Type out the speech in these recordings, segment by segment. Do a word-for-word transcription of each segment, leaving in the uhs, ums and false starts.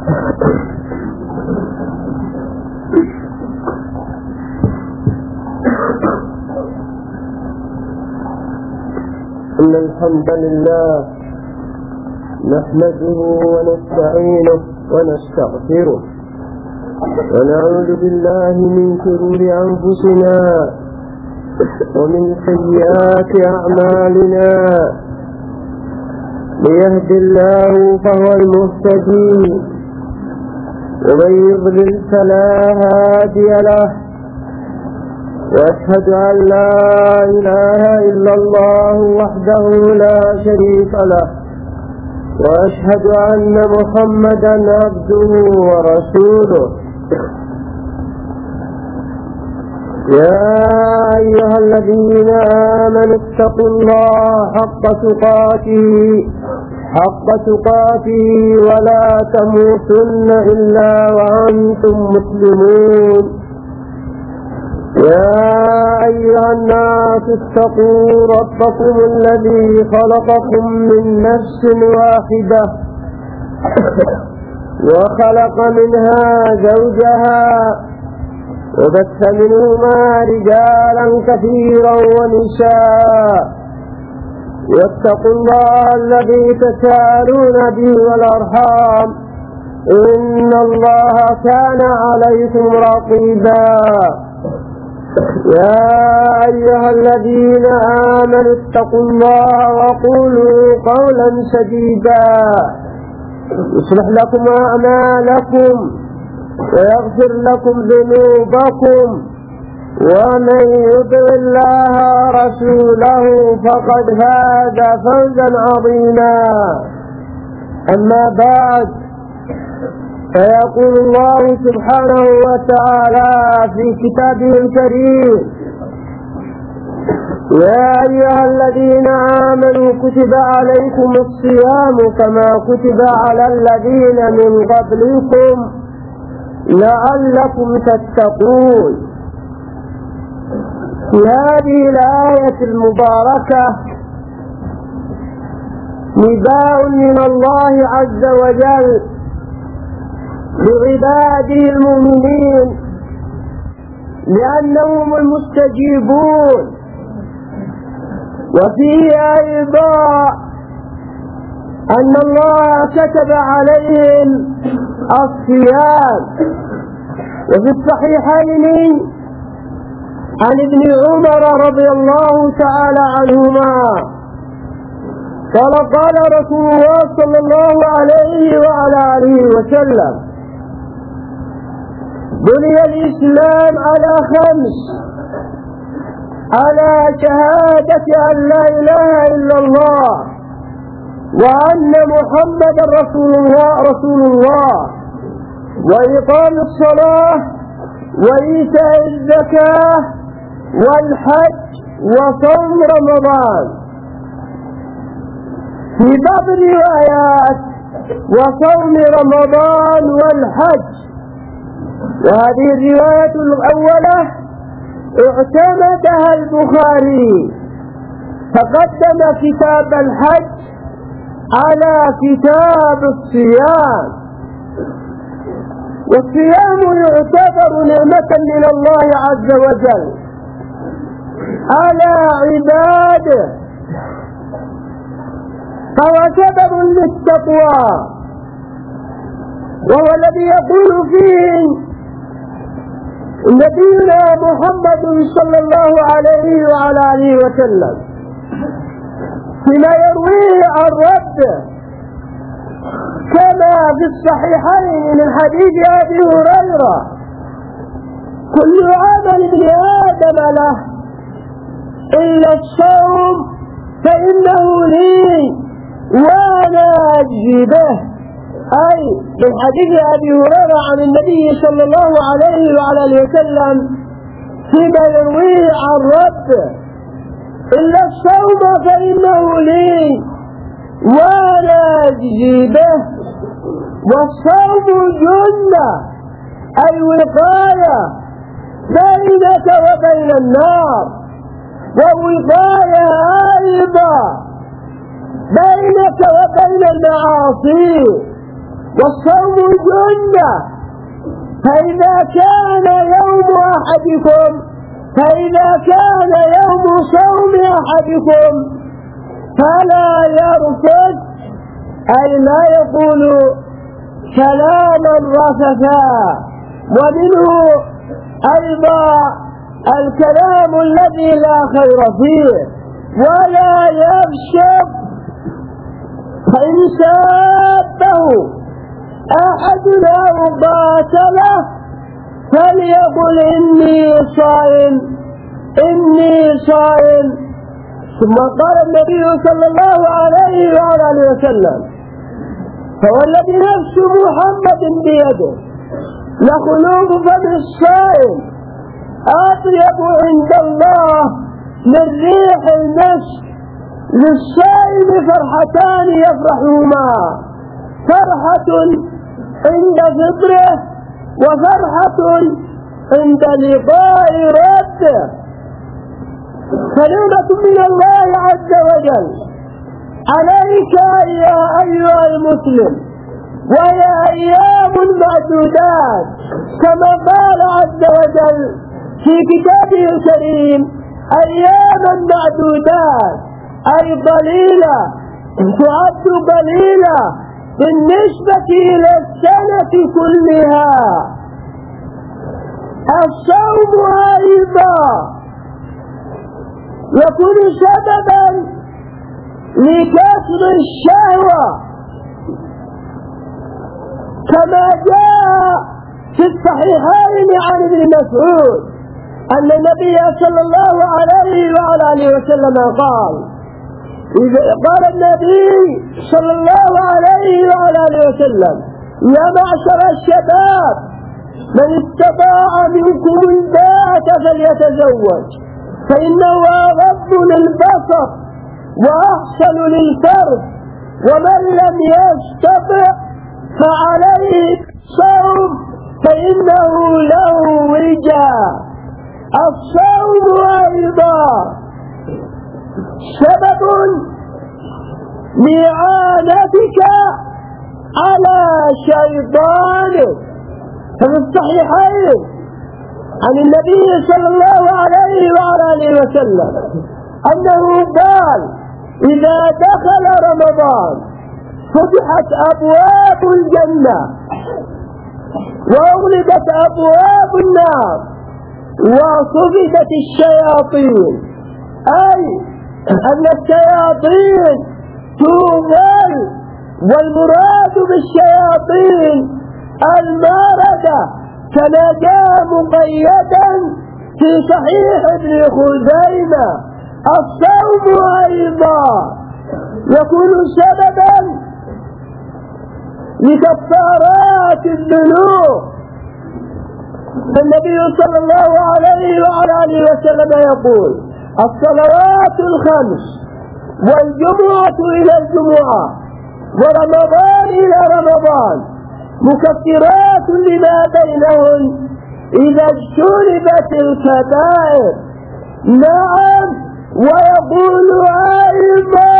إن الحمد لله نحمده ونستعينه ونستغفره ونعوذ بالله من شرور أنفسنا ومن سيئات أعمالنا. من يهد الله فهو المهتدي ومن يضلل فلا هادي له. وأشهد أن لا إله إلا الله وحده لا شريك له، وأشهد أن محمدا عبده ورسوله. يا أيها الذين آمنوا اتقوا الله حق تقاته حق تقاته ولا تموتن إلا وأنتم مسلمون. يا أيها الناس اتقوا ربكم الذي خلقكم من نفس واحدة وخلق منها زوجها وبث منهما رجالا كثيرا ونساء. واتقوا الله الذي تساءلون به والأرحام إن الله كان عليكم رقيبا. يا أيها الذين آمنوا اتقوا الله وقولوا قولا سديدا يصلح لكم أعمالكم ويغفر لكم ذنوبكم، ومن يطع الله ورسوله فقد فاز فوزا عظيما. أما بعد، فيقول الله سبحانه وتعالى في كتابه الكريم: يا أيها الذين آمنوا كتب عليكم الصيام كما كتب على الذين من قبلكم لعلكم تتقون. في هذه الآية المباركة نداء من الله عز وجل لعباده المؤمنين لأنهم المستجيبون، وفيه أيضا أن الله كتب عليهم الصيام. وفي الصحيحين عن ابن عمر رضي الله تعالى عنهما قال قال رسول الله صلى الله عليه وعلى آله وسلم: بني الإسلام على خمس: على شهادة أن لا إله إلا الله وأن محمدا رسول الله رسول الله وإقام الصلاة وإيتاء الزكاة والحج وصوم رمضان. في بعض الروايات وصوم رمضان والحج. وهذه الرواية الأولى اعتمدها البخاري فقدم كتاب الحج على كتاب الصيام. والصيام يعتبر نعمة من الله عز وجل على عباده، فهو سبب للتقوى، وهو الذي يقول فيه نبينا محمد صلى الله عليه وعلى آله وسلم فيما يرويه عن ربه كما في الصحيحين من حديث أبي هريرة: كل عمل ابن آدم له إلا الصوم فإنه لي وأنا أجزي به. أي من حديث أبي هريرة عن النبي صلى الله عليه وعلى آله وسلم فيما يرويه عن ربه: إلا الصوم فإنه لي وأنا أجزي به. والصوم جنة أي وقاية بينك وبين النار، ووقاية أيضا بينك وبين المعاصي. والصوم جنة. فإذا كان يوم أحدكم فإذا كان يوم صوم أحدكم فلا يرفض، أي لا يقول كلاما رفثا. ومنه أيضا الكلام الذي لا خير فيه. ولا يبشر، فإن سابه أحد أو قاتله فليقل إني صائم إني صائم. ثم قال النبي صلى الله عليه وآله وسلم: فوالذي نفس محمد بيده لخلوق فم الصائم أطيب عند الله من ريح المسك. للصائم فرحتان يفرحهما: فرحة عند فطره وفرحة عند لقاء ربه. فنعمة من الله عز وجل عليك يا أيها المسلم، وهي أيام معدودات كما قال عز وجل في كتابه الكريم: أياما معدودات، أي قليلة، تعد قليلة بالنسبة إلى السنة كلها. الصوم أيضا يكون سببا لكسر الشهوة، كما جاء في الصحيحين عن ابن مسعود أن النبي صلى الله عليه وعلى آله وسلم قال: قال النبي صلى الله عليه وعلى آله وسلم: يا معشر الشباب، من استطاع منكم الباءة فليتزوج، فإنه أغض للبصر وأحسن للفرج، ومن لم يستطع فعليه الصوم فإنه له وجاء. الصوم أيضا سبب لإعانتك على شيطانك. ففي الصحيحين عن النبي صلى الله عليه وعلى آله وسلم أنه قال: إذا دخل رمضان فتحت أبواب الجنة وأغلقت أبواب النار وصفدت الشياطين، أي أن الشياطين توغل. والمراد بالشياطين الماردة، كما جاء مقيدا في صحيح ابن خزيمة. الصوم أيضا يكون سببا لكفارات الذنوب. النبي صلى الله عليه وعلى آله وسلم يقول: الصلوات الخمس والجمعة إلى الجمعة ورمضان إلى رمضان مكفرات لما بينهن إذا اجتنبت الكبائر. نعم. ويقول أيضا: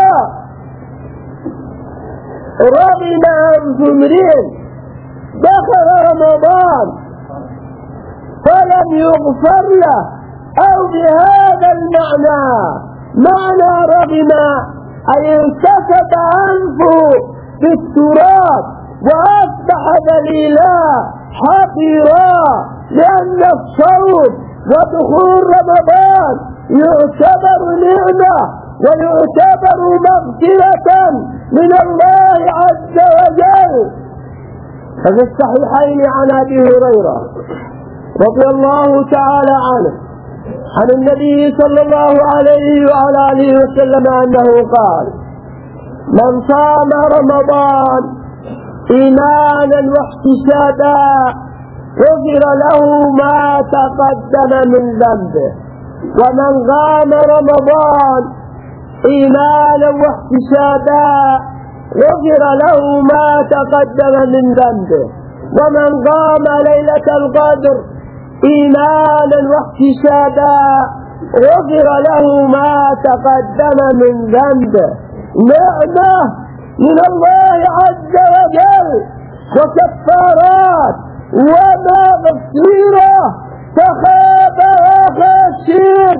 رغم أنف امرئ دخل رمضان فلم يغفر له، أو بهذا المعنى، معنى رغم أي انكسب أنفه بالتراب وأصبح ذليلا حقيرا. لأن الصوم ودخول رمضان يعتبر نعمة ويعتبر مغفرة من الله عز وجل. ففي الصحيحين عن أبي هريرة رضي الله تعالى عنه عن النبي صلى الله عليه وعلى آله وسلم أنه قال: من صام رمضان إيمانا واحتسابا غفر له ما تقدم من ذنبه، ومن قام رمضان إيمانا واحتسابا غفر له ما تقدم من ذنبه، ومن قام ليلة القدر إيمانا واحتسابا غفر له ما تقدم من ذنبه. نعمة من الله عز وجل وكفارات ومغفرة، فخاب وخسر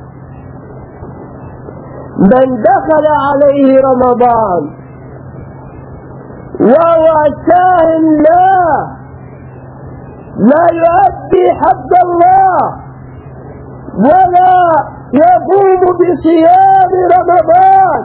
من دخل عليه رمضان وهو ساهٍ لا لا يؤدي حق الله ولا يقوم بصيام رمضان،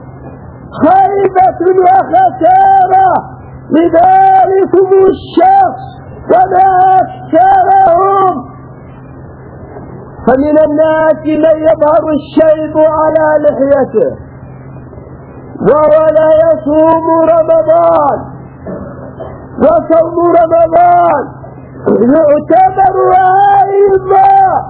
خيبة وخسارة لذلكم الشخص وما أكثرهم. فمن الناس من يظهر الشيب على لحيته وهو لا يصوم رمضان، وصوم رمضان يعتبر أيضا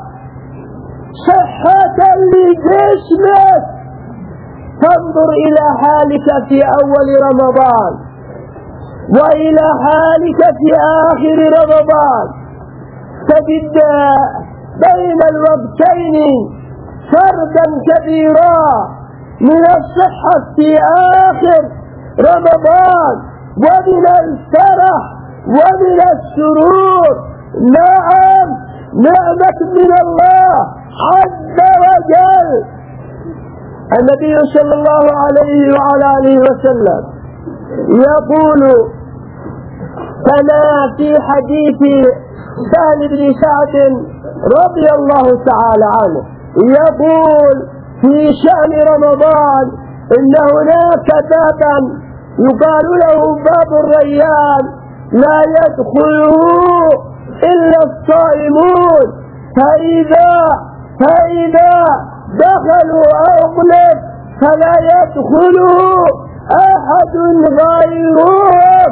صحة لجسمك. فانظر إلى حالك في أول رمضان وإلى حالك في آخر رمضان، تجد بين الوقتين فرقا كبيرا من الصحة في آخر رمضان ومن الفرح ومن السرور. نعم، نعمة من الله عز وجل. النبي صلى الله عليه وعلى آله وسلم يقول كما في حديث سهل بن سعد رضي الله تعالى عنه، يقول في شأن رمضان إن هناك بابا يقال له باب الريان لا يدخله إلا الصائمون، فإذا فإذا دخلوا أغلق فلا يدخله أحد غيرهم.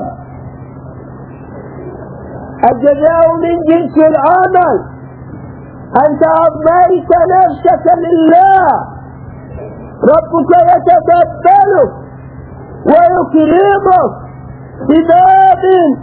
الجزاء من جنس العمل. أنت أضميت نفسك لله، ربك يتقبلك ويكرمك بباب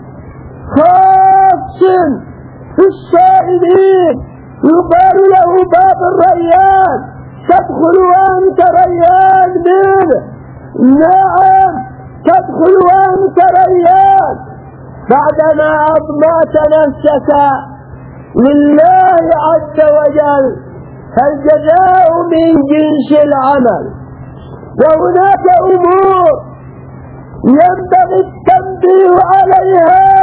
خاص في الصائمين يقال له باب الريان، تدخل وأنت ريان منه. نعم، تدخل وأنت ريان بعدما أضمعت نفسك لله عز وجل، فالجزاء من جنس العمل. وهناك أمور ينبغي التنبيه عليها،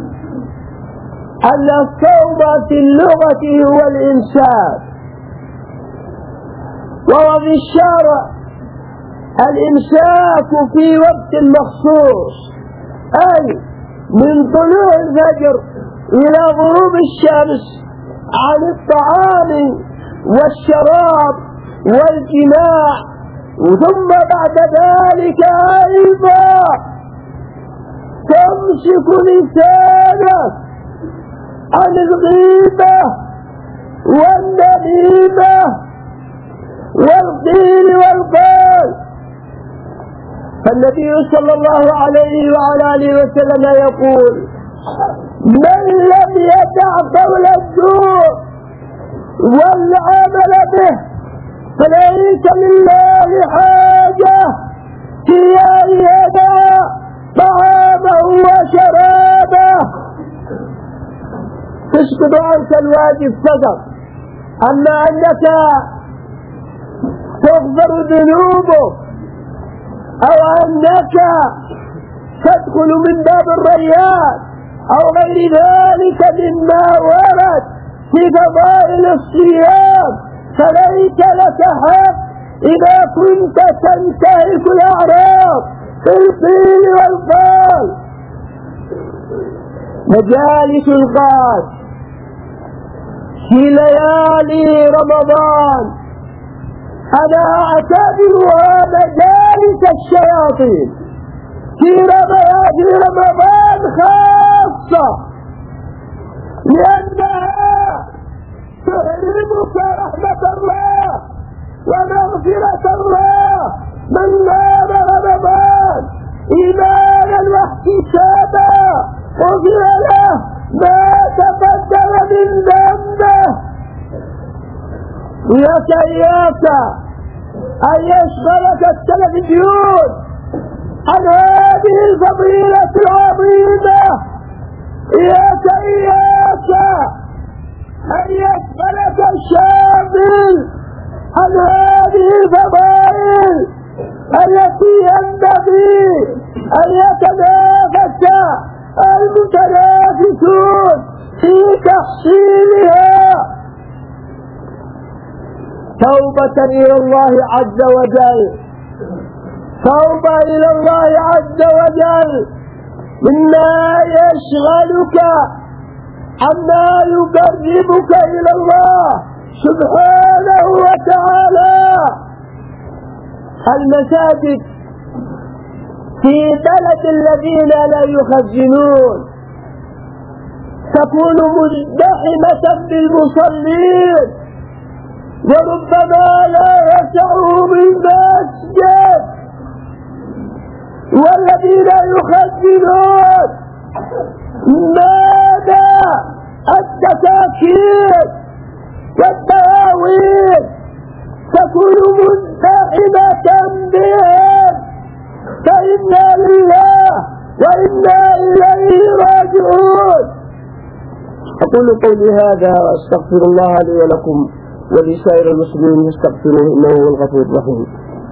أن الصوم في اللغة هو الإمساك، وهو في الشرع الإمساك في وقت مخصوص، أي من طلوع الفجر إلى غروب الشمس عن الطعام والشراب والجماع، ثم بعد ذلك أيضا تمسك لسانك عن الغيبة والنميمة والقيل والقال. فالنبي صلى الله عليه وعلى آله وسلم يقول: من لم يدع قول الزور والعمل به فليس لله حاجة في أن يدع طعامه وشرابه. تسقط عنك الواجب فقط، أما أنك تغفر ذنوبك أو أنك تدخل من باب الريان أو غير ذلك مما ورد في فضائل الصيام، فليس لك حق إذا كنت تنتهك الأعراض بالقيل والقال. مجالس القاد في ليالي رمضان أنا أعتبرها مجالس الشياطين في رمضان خاصة، لأنها تحرمك رحمة الله ومغفرة الله. من نام رمضان إيمانا واحتسابا غفر له ما تقدم من ذنبه. إياك إياك أن يشغلك التلفزيون عن هذه الفضيلة العظيمة إياك إياك أن يسألك الشاغل عن هذه الفضائل التي ينبغي أن يتنافس المتنافسون في تحصيلها. توبة إلى الله عز وجل، توبة إلى الله عز وجل مما يشغلك عما يقربك إلى الله سبحانه وتعالى. المساجد في بلد الذين لا يخزنون تكون مزدحمة بالمصلين، وربما لا يسعهم المسجد، والذين يخزنون ماذا التكاكين والدواوين تكون مزدحمة بهم، فإنا لله وإنا إليه راجعون. أقول قولي هذا وأستغفر الله لي ولكم ولسائر المسلمين فاستغفروه إنه هو الغفور الرحيم.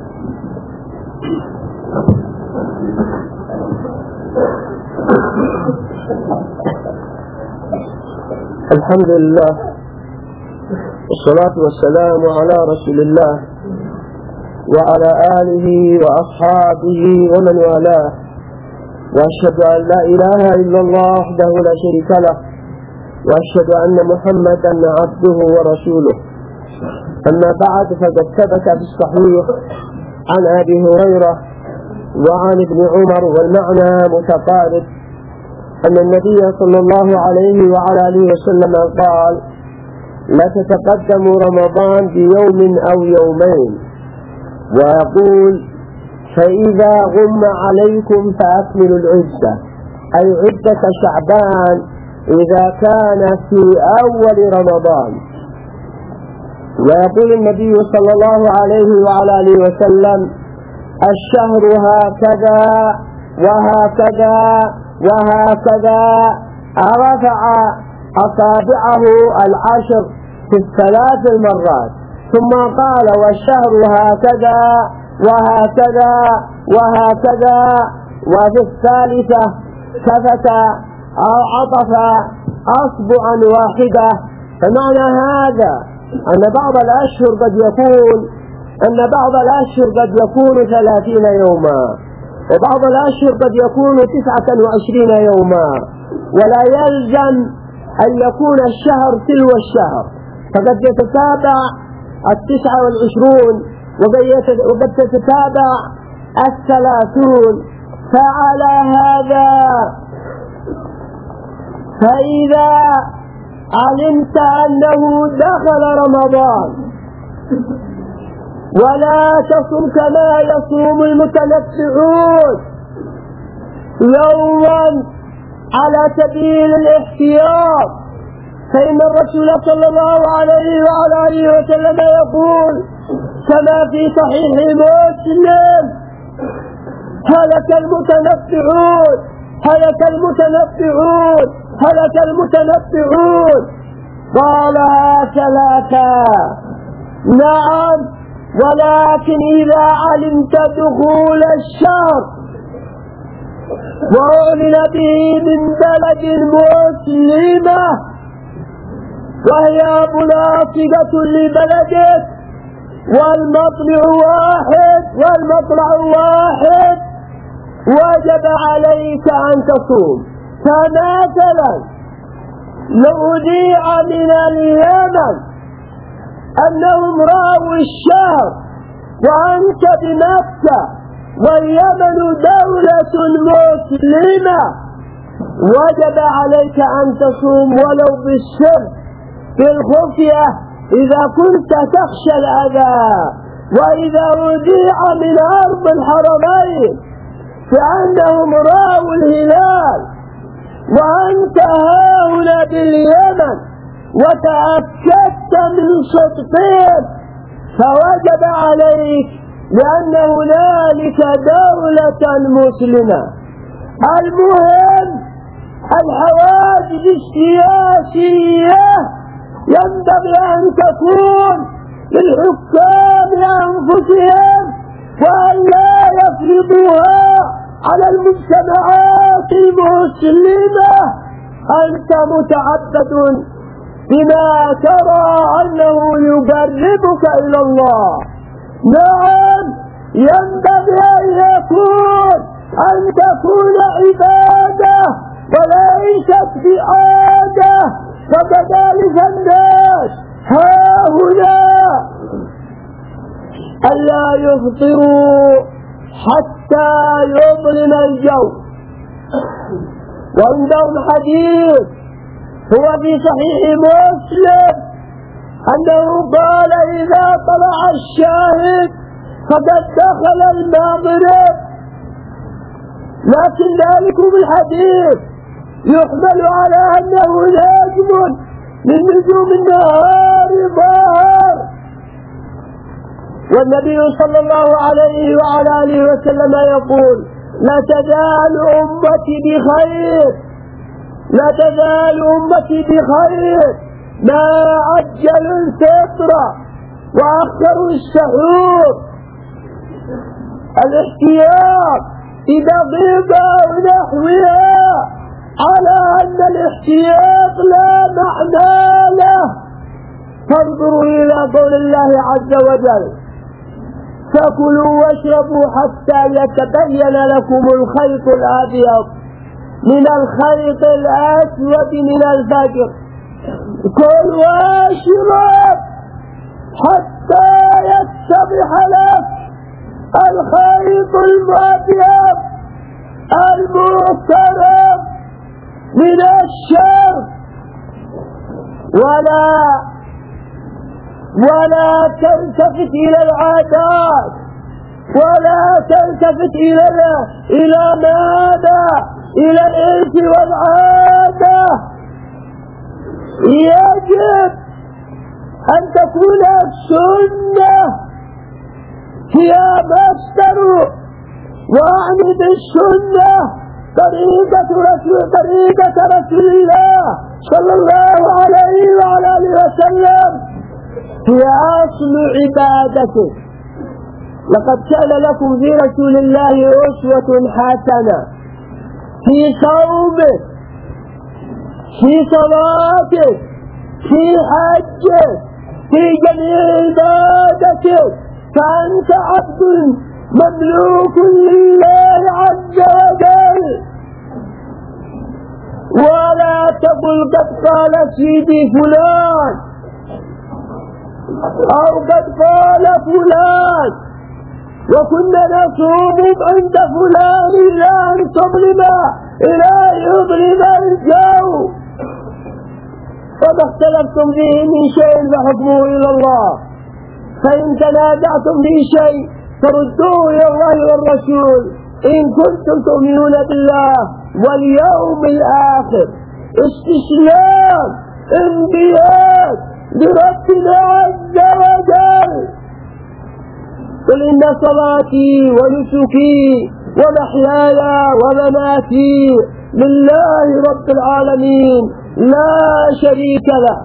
الحمد لله والصلاة والسلام على رسول الله وعلى آله وأصحابه ومن والاه، وأشهد أن لا إله إلا الله وحده لا شريك له، وأشهد أن محمدا عبده ورسوله. أما بعد، فقد ثبت في الصحيح عن أبي هريرة وعن ابن عمر والمعنى متقارب أن النبي صلى الله عليه وعلى آله وسلم قال: لا تتقدموا رمضان بيوم أو يومين، ويقول: فإذا غم عليكم فأكملوا العدة، أي عدة شعبان إذا كان في أول رمضان. ويقول النبي صلى الله عليه وعلى آله وسلم: الشهر هكذا وهكذا وهكذا، رفع أصابعه العشر في الثلاث المرات، ثم قال: والشهر هكذا وهكذا وهكذا، وفي الثالثة كفت أو عطف أصبعا واحدة. فمعنى هذا أن بعض الأشهر قد يكون أن بعض الأشهر قد يكون ثلاثين يوما، وبعض الأشهر قد يكون تسعة وعشرين يوما، ولا يلزم أن يكون الشهر تلو الشهر، فقد يتتابع التسعة والعشرون وقد تتتابع الثلاثون. فعلى هذا فإذا علمت أنه دخل رمضان ولا تصم كما يصوم المتنفعون يوما على سبيل الاحتياط، فإن الرسول صلى الله عليه وعلى آله وسلم يقول كما في صحيح مسلم: هلك المتنفعون هلك المتنفعون هلك المتنفعون. قالها ثلاثة. نعم، ولكن إذا علمت دخول الشهر وأعلن به من بلد مسلمة وهي مناطقة لبلدك والمطلع واحد والمطلع واحد، وجب عليك أن تصوم. فمثلا لو أذيع من اليمن أنهم رأوا الشهر وأنت بمكة واليمن دولة مسلمة، وجب عليك أن تصوم ولو بالسر بالخفية إذا كنت تخشى الأذى. وإذا أذيع من أرض الحرمين فأنهم رأوا الهلال وأنت هاهنا باليمن وتأكدت من صدقهم، فوجب عليك لأن هنالك دولة مسلمة. المهم الحواجز السياسية ينبغي أن تكون للحكام أنفسهم وأن لا يفرضوها على المجتمعات المسلمة. أنت متعبد بما ترى أنه يقربك إلى الله. نعم ينبغي أن يكون أن تكون عبادة وليست بعادة. فكذلك الناس هؤلاء ألا يفطروا حتى يظلم الجو. وعندهم حديث هو في صحيح مسلم أنه قال إذا طلع الشاهد فقد دخل المغرب. لكن ذلك بالحديث يحمل على أنه نجم من نجوم النهار ظاهر. والنبي صلى الله عليه وعلى آله وسلم يقول لا تزال أمتي بخير لا تزال أمتي بخير ما عجلوا الفطر وأخروا السحور. الاحتياط إذا ضيق أو نحوها على أن الاحتياط لا معنى له. فانظروا إلى قول الله عز وجل فكلوا واشربوا حتى يتبين لكم الخيط الأبيض من الخيط الأسود من الفجر. كل واشرب حتى يتضح لك الخيط الأبيض المحترم من الشر. ولا ولا تلتفت إلى العادات ولا تلتفت إلى إلى ماذا إلى الإرث والعادة. يجب أن تكون السنة هي مصدر. وأعني بالسنة طريقة رسول طريقة رسول الله صلى الله عليه وعلى آله وسلم هي أصل عبادته. لقد كان لكم في رسول الله أسوة حسنة في صومه في صلاته في حجه في جميع عبادته. فأنت عبد مملوك لله عز وجل. ولا تقل قد قال سيدي فلان أو قد قال فلان وكنا نصوم عند فلان إلى أن تظلم إلى أن يظلم الجو. وما اختلفتم به من شيء فحكمه إلى الله. فإن تنازعتم في شيء فردوه إلى الله والرسول إن كنتم تؤمنون بالله واليوم الآخر. استسلام انقياد لربنا عز وجل. قل إن صلاتي ونسكي ومحياي ومماتي لله رب العالمين لا شريك له.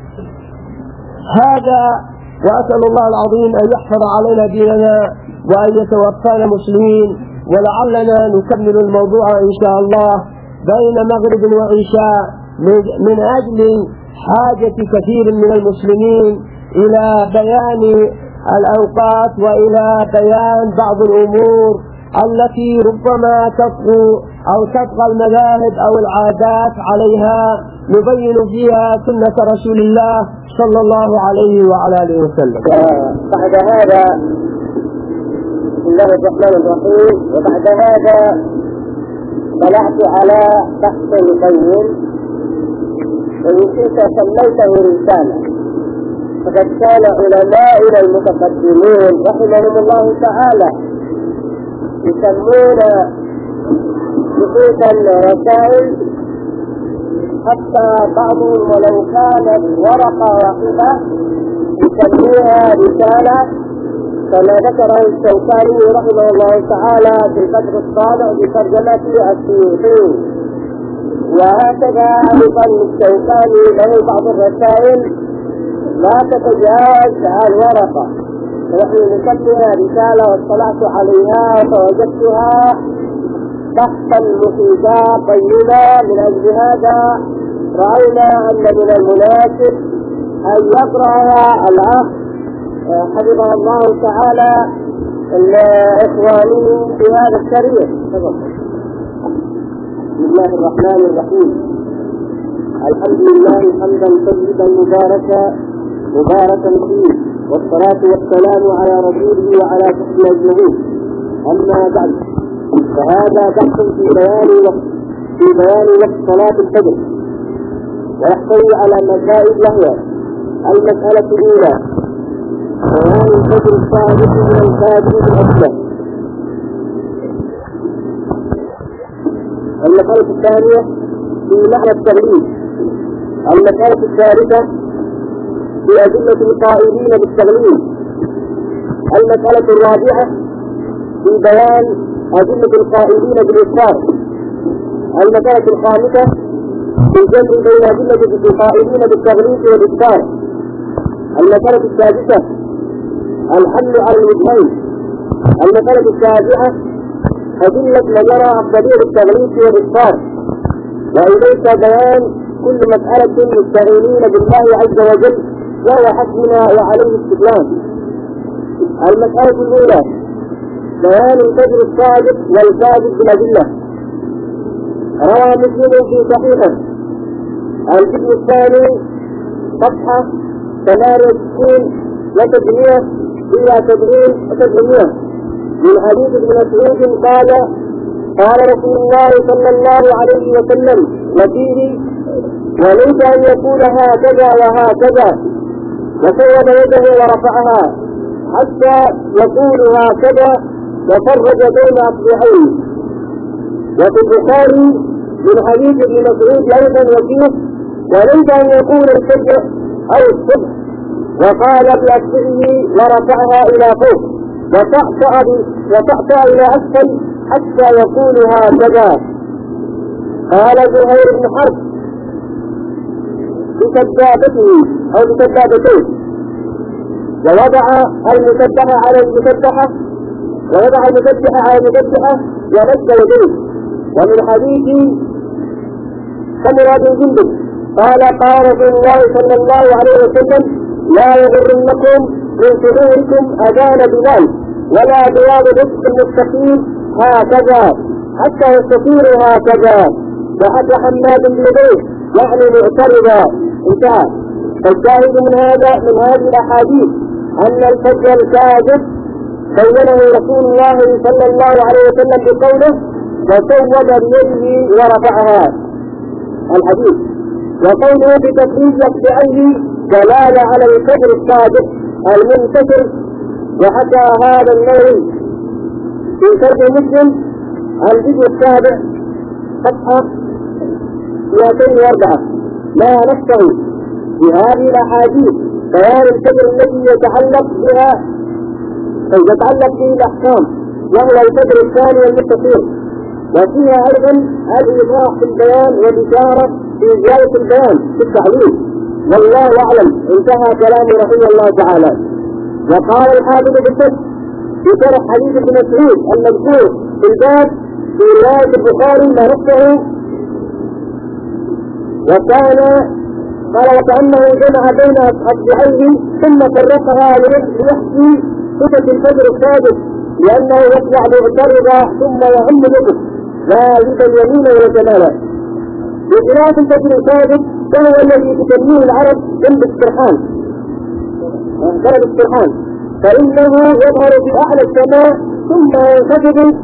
هذا وأسأل الله العظيم أن يحفظ علينا ديننا وأن يتوفانا مسلمين. ولعلنا نكمل الموضوع إن شاء الله بين مغرب وعشاء من أجل حاجة كثير من المسلمين إلى بيان الأوقات وإلى بيان بعض الأمور التي ربما تطغى أو تطغى المذاهب أو العادات عليها. نبين فيها سنة رسول الله صلى الله عليه وعلى آله وسلم. بعد هذا بسم الله الرحمن الرحيم. وبعد هذا طلعت على بحث مبين وإن شئت سميته رسالة. فقد كان علماؤنا المتقدمين رحمهم الله تعالى يسمون نصوص الرسائل حتى بعضهم ولو كانت ورقة واحدة يسميها رسالة كما ذكره الشوكاني رحمه الله تعالى في البدر الصالح بترجمة السيوطي. وهكذا أيضا الشوكاني له بعض الرسائل لا تتجاوز عن ورقة، ونحن نكتبها رسالة واطلعت عليها فوجدتها بحثا مفيدا طيبا. من أجل هذا رأينا أن من المناسب أن يقرأها الأخ حفظه الله تعالى الإخواني في هذا الشريط. بسم الله الرحمن الرحيم. الحمد لله حمدا طيبا مباركا مباركا فيه، والصلاة والسلام على رسوله وعلى صحبه أجمعين. أما بعد، فهذا بحث في بيان وقت في بيان وقت صلاة الفجر، ويحتوي على مسائل وهي: المسألة الأولى بيان الفجر الصادق من الكاذب الأصلي. المسألة الثانية في معنى التغليب. المسألة الثالثة في أدلة القائلين بالتغليب. المسألة الرابعة في بيان أدلة القائلين بالإفطار. المسألة الخامسة في الجمع بين أدلة القائلين بالتغليب والإفطار. المسألة السادسة الحمل على الوجهين. المسألة السابعة أدلة من يرى أفضلية التغليب والإفطار. وإليك بيان كل مسألة مستعينين بالله عز وجل وهو حسبنا وعليه استسلام. المسألة الأولى بيان الفجر الصادق والكاذب بالأدلة. روى مسلم في صحيحه الجزء الثاني صفحة ثمانية وستين وتسعمائة إلى سبعين وتسعمائة من حديث ابن مسعود قال: قال رسول الله صلى الله عليه وسلم وفيه: وليس أن يقول هكذا وهكذا، وسود يده ورفعها حتى يقول هكذا وفرج بين أصبعين. وفي البخاري من حديث ابن مسعود أيضا وفيه: وليس أن يقول الفجر أو الصبح وقال بأصبعه ورفعها إلى فوق وتعطى إلى أسفل حتى يقول هكذا. قال زهير بن حرب بكذابته أو بكذابتين، ووضع المسبحة على المسبحة ووضع المسبحة على المسبحة ومد يديه. ومن حديث سمرة بن جندب قال: قال رسول الله صلى الله عليه وسلم: لا يغرنكم من صدوركم أذان بلال ولا بياض رزق المستقيم هكذا حتى يستطير هكذا. وحتى حماد بيديه يعني معترضا. انتهى. فالشاهد من هذا من هذه الأحاديث أن الفجر الكاذب بينه رسول الله صلى الله عليه وسلم بقوله: وسود بيده ورفعها الحديث، وقوله بتفريج اصبعيه دلالة على الفجر الصادق المنتشر. وحكى هذا النووي في شرح مسلم الجزء السابع صفحة مئتين وأربعة ما نفسه في هذه الأحاديث بيان الفجر الذي يتعلق بها أو يتعلق به الأحكام، وهو الفجر الثاني والمستقيم. وفيها أيضا الإيضاح في البيان والإشارة في زيادة البيان في التعليم. والله أعلم. انتهى كلام رحمه الله تعالى. وقال الحافظ بالفتح في شرح حديث ابن مسعود المذكور في الباب في رواية البخاري ما نفسه: وكان قال: وكأنه جمع بين أصبعيه ثم فرقها ليحكي صفة الفجر الصادق، لأنه يطلع معترضا ثم يعم به غالبا يمينا وشمالا. بخلاف الفجر الصادق فهو الذي تسميه العرب جنب السرحان جنب السرحان، فإنه يظهر في أعلى السماء ثم ينخفض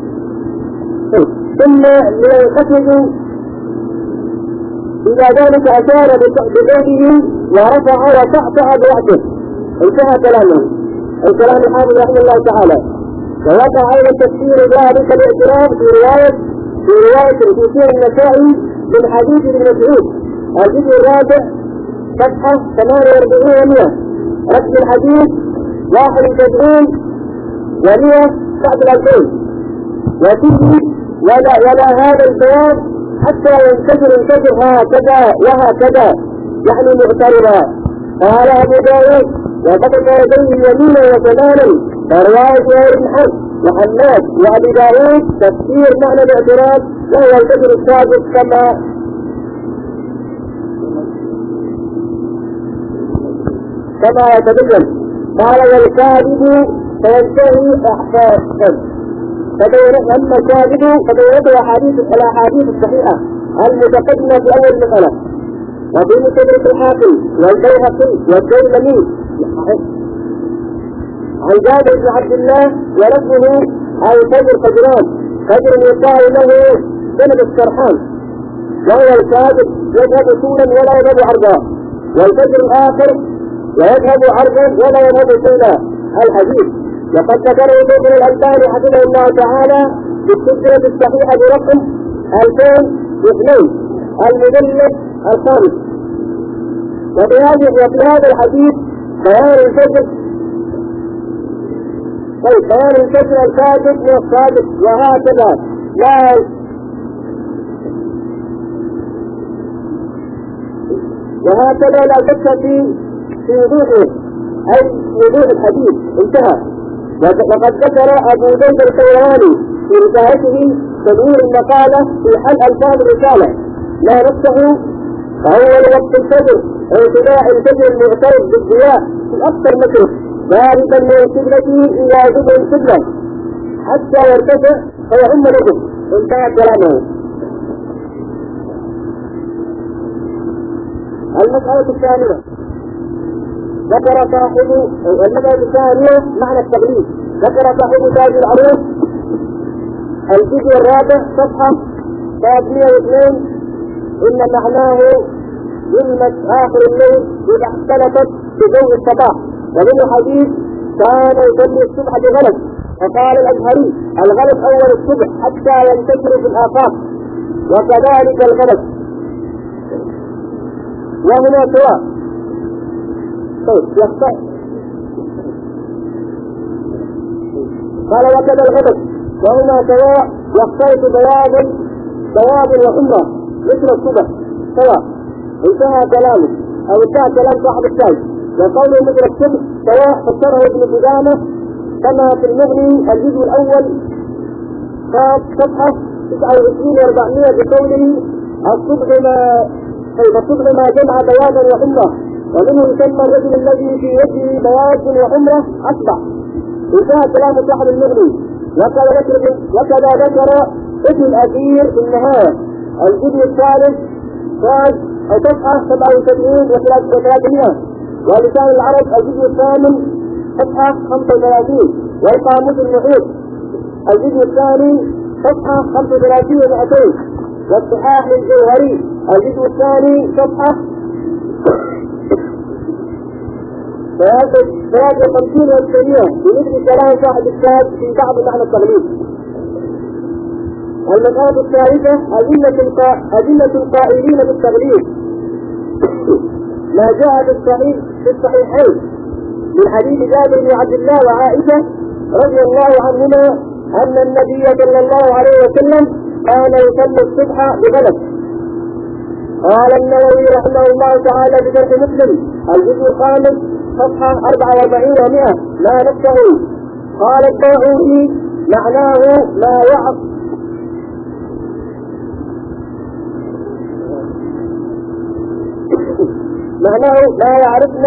ثم ينخفض. إذا ذلك أشار بيده ورفع وتعطى برأسه. انتهى كلامه. الكلام الحافظ رحمه الله تعالى. ووقع أيضا تفسير ذلك الاعتراف في رواية في رواية في سير النسائي من حديث ابن مسعود الجزء الرابع صفحة ثمانية وأربعين ومئة. رقم الحديث واحد وسبعين ومئة بعد الألفين، وفيه ولا, ولا هذا البيان حتى ينتشر ينتشر هكذا وهكذا يعني معترضا. قال أبو داود وفتح يديه يمينا وشمالا، فرواية زهير بن حرب وحماد وأبي داود تفسير معنى الاعتراض وهو الفجر السادس كما كما يتبين. قال والكاذب فينتهي إحساسا، أما الكاذب فبينته الأحاديث الأحاديث الصحيحة المتقدمة في أول مسألة، وفي مستدرك الحاكم والبيهقي والديلمي عن جابر بن عبد الله ولفظه الفجر فجران، فجر يقال له سند السرحان، وهو الكاذب يذهب طولا ولا يذهب عرضا، والفجر الآخر ويذهب عرضا ولا يذهب طولا الحديث. وقد ذكره شيخنا الألباني حفظه الله تعالى في السلسلة الصحيحة برقم ألفين واثنين المجلد الخامس. وفي هذا الحديث بيان الفجر طيب بيان الفجر الكاذب والصادق، وهكذا لا وهكذا لا شك في في وضوحه أي وضوح الحديث. انتهى. وقد ذكر أبو زيد الخيراني في رسالته تدوير المقالة في حل ألفاظ الرسالة لا نفسه، فهو لوقت الفجر ارتداء الفجر المعترض بالضياء في أكثر مكر باردا من القبلة إلى جبل القبلة حتى يرتفع فيعم نجم. انتهى كلامه. المسألة الثانية ذكر صاحب المسألة الثانية معنى التغليب. ذكر صاحب تاج العروس الجزء الرابع صفحة ثلاثمئة واثنين إن معناه ظلمة آخر الليل إذا اختلفت بجو الصباح، ومن الحديث كان يصلي الصبح بغلط، فقال الأزهري الغلط أول الصبح حتى ينتشر في الآفاق، وكذلك الغلط وهنا سواء. طيب يخطئ. قال وكذا الغدر وهما سواء يختلط بياض بياض وحمرة مثل الصبح سواء. انتهى كلامه او انتهى كلام صاحب الشاي. وقوله مثل الصبح سواء فسره ابن قدامة كما في المغني الجزء الاول صفحة تسعة وعشرين واربعمائة بقوله الصبح ما طيب الصبح ما جمع بياضا وحمرة، ومنه يسمى الرجل الذي في وجهه بياض وحمرة أصبح. انتهى كلام صاحب المغني. وكذا ذكر ابن الأثير في النهاية الجزء الثالث صاد أو صفحة سبعة وسبعين وثلاثمائة، ولسان العرب الجزء الثامن صفحة خمسة وثلاثين، والقاموس المحيط الجزء الثاني صفحة خمسة وثلاثين ومئتين، والصحاح للجوهري الجزء الثاني صفحة ثلاثة وخمسين والثانية بمثل كلام صاحب الشاهد في بعض معنى التغليب. المسألة الثالثة أدلة القائلين بالتغليب ما جاء في الصحيح في الصحيحين من حديث جابر بن عبد الله وعائشة رضي الله عنهما أن النبي صلى الله عليه وسلم كان يصلي الصبح بغلط. قال النووي رحمه الله تعالى بشرح مسلم الجزء الخامس صفحة أربعة وأربعين ومئة لا نفسه. قال الطاغوتي معناه ما يعرف معناه ما يعرفنا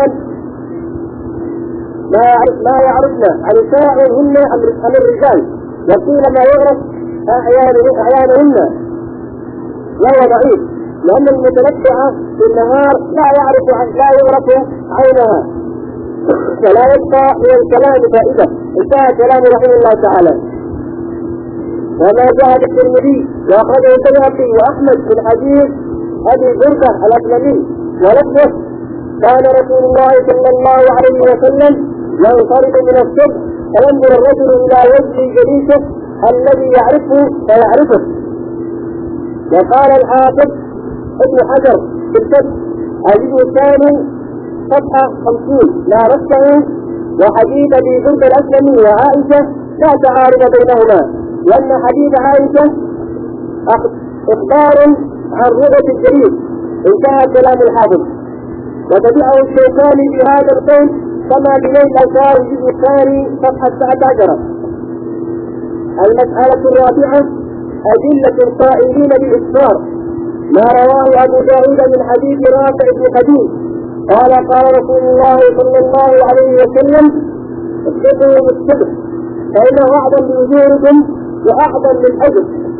ما يعرف ما يعرفنا نساءهن أم الرجال، وقيل ما يعرف أحيانهن وهو ضعيف، لأن المتنبع في النهار لا يعرف لا يعرف عينها فلا يبقى من الكلام فائدة. انتهى كلام رحمه الله تعالى. وما جاء الترمذي وأخرجه البيهقي وأحمد من حديث أبي بردة الأسلمي ولفظه كان رسول الله صلى الله عليه وسلم ينصرف من الصبح فينظر الرجل إلى وجه جليسه الذي يعرفه فيعرفه. وقال الحافظ ابن حجر في الفتح الجزء الثاني صفحة خمسين لا رفعه وحديث أبي بردة الأسلمي وعائشة لا تعارض بينهما، لأن حديث عائشة إخبار عن رؤية الجليل. انتهى كلام الحافظ. وتبعه الشيخاني في هذا القول كما بنيل الأوتار الجزء الثاني صفحة تسعة عشر. المسألة الرابعة أدلة القائلين بالإسرار ما رواه أبو داود من حديث رافع بن خديج قال قال رسول الله صلى الله عليه وسلم: اصدقوا بالصدق فإنه أعظم لأجوركم وأعظم للأجر.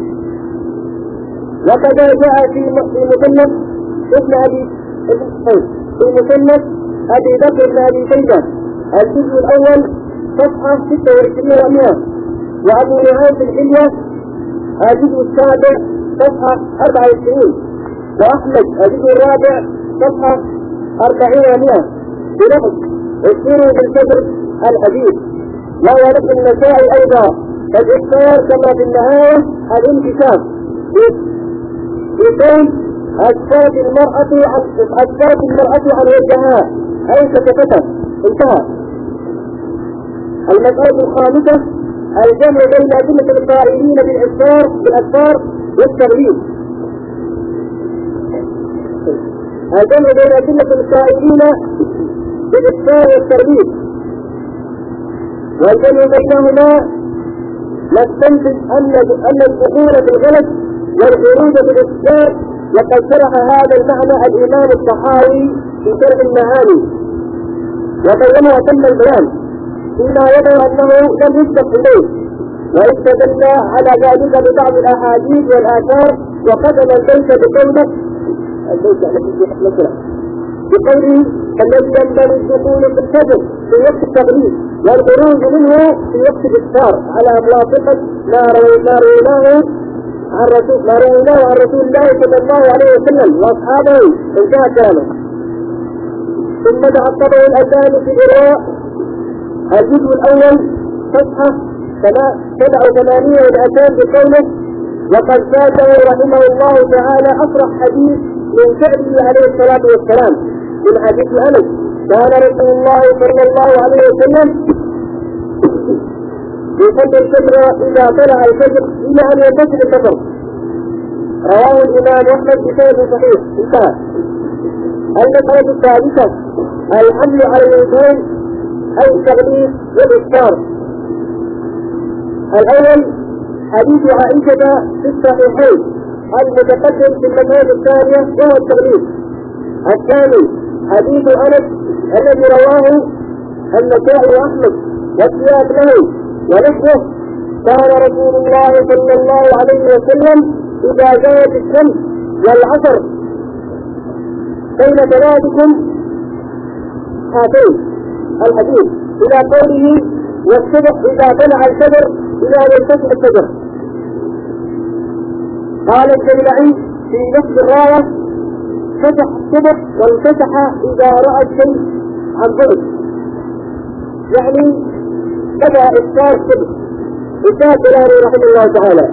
وكذا جاء في مصنف ابن أبي في مصنف أبي بكر بن أبي شيبة الجزء الأول صفحة ستة وعشرين ومئة، وأبو نعيم في الحلية الجزء السابع صفحة أربعة وعشرين، وأحمد الجزء الرابع صفحة أربعين ومئة بلفظ اذكروا بالكبر الحديث. وهو لفظ النسائي أيضا فالإخبار كما في النهاية الانكشاف يقول أسفرت المرأة عن أسفرت المرأة عن وجهها أي كشفتها. انتهى. المسألة الخامسة الجمع بين أدلة القائلين بالإسفار بالأسفار والتغليب. الجمع بين أدلة القائلين بالإسفار والتغليب والجمع بينهما نستنتج أن أن الدخول في الغلط والخروج بالإسفار وقد شرح هذا المعنى الإمام الطحاوي في شرح المعاني وبينه وتم البيان فيما يظهر أنه لم يسبق إليه، واستدل على ذلك ببعض الأحاديث والآثار وقدم البيت بقوله البيت التي بقوله الذي ينبغي الدخول في الفجر في وقت التغليب والخروج منه في وقت الإسفار على موافقة ما رويناه عن رسول ما رويناه عن رسول الله صلى الله عليه وسلم واصحابه. انتهى كلامه. ثم دعا الطبع الأساني في الإرواء الجزء الأول صفحة سبع وثمانين والأسان بقوله: وقد فاته رحمه الله تعالى أصرح حديث من فعله عليه الصلاة والسلام من حديث أنس كان رسول الله صلى الله عليه وسلم يصلي الفجر إذا طلع الفجر إلى أن ينتهي الفجر. رواه الإمام أحمد بسند صحيح. انتهى. المسألة الثالثة الحمل على الوجوه أي التغليب والإفطار. الأول حديث عائشة في الصحيحين المتقدم في المسألة الثانية وهو التغليب. الثاني حديث أنس الذي رواه النسائي وأحمد والسياق له ونحوه كان رسول الله صلى الله عليه وسلم إذا جاءت الشمس والعصر بين ثلاثكم هاتين الحديث إلى قوله والصبح إذا طلع الفجر إلى أن ينتهي الفجر. قال الجميعي في نفس الراية: فتح الصبح وانفتح إذا رأى الشيء عن ضرب، يعني بدأ إفطار الصبح. انتهى كلامه رحمه الله تعالى.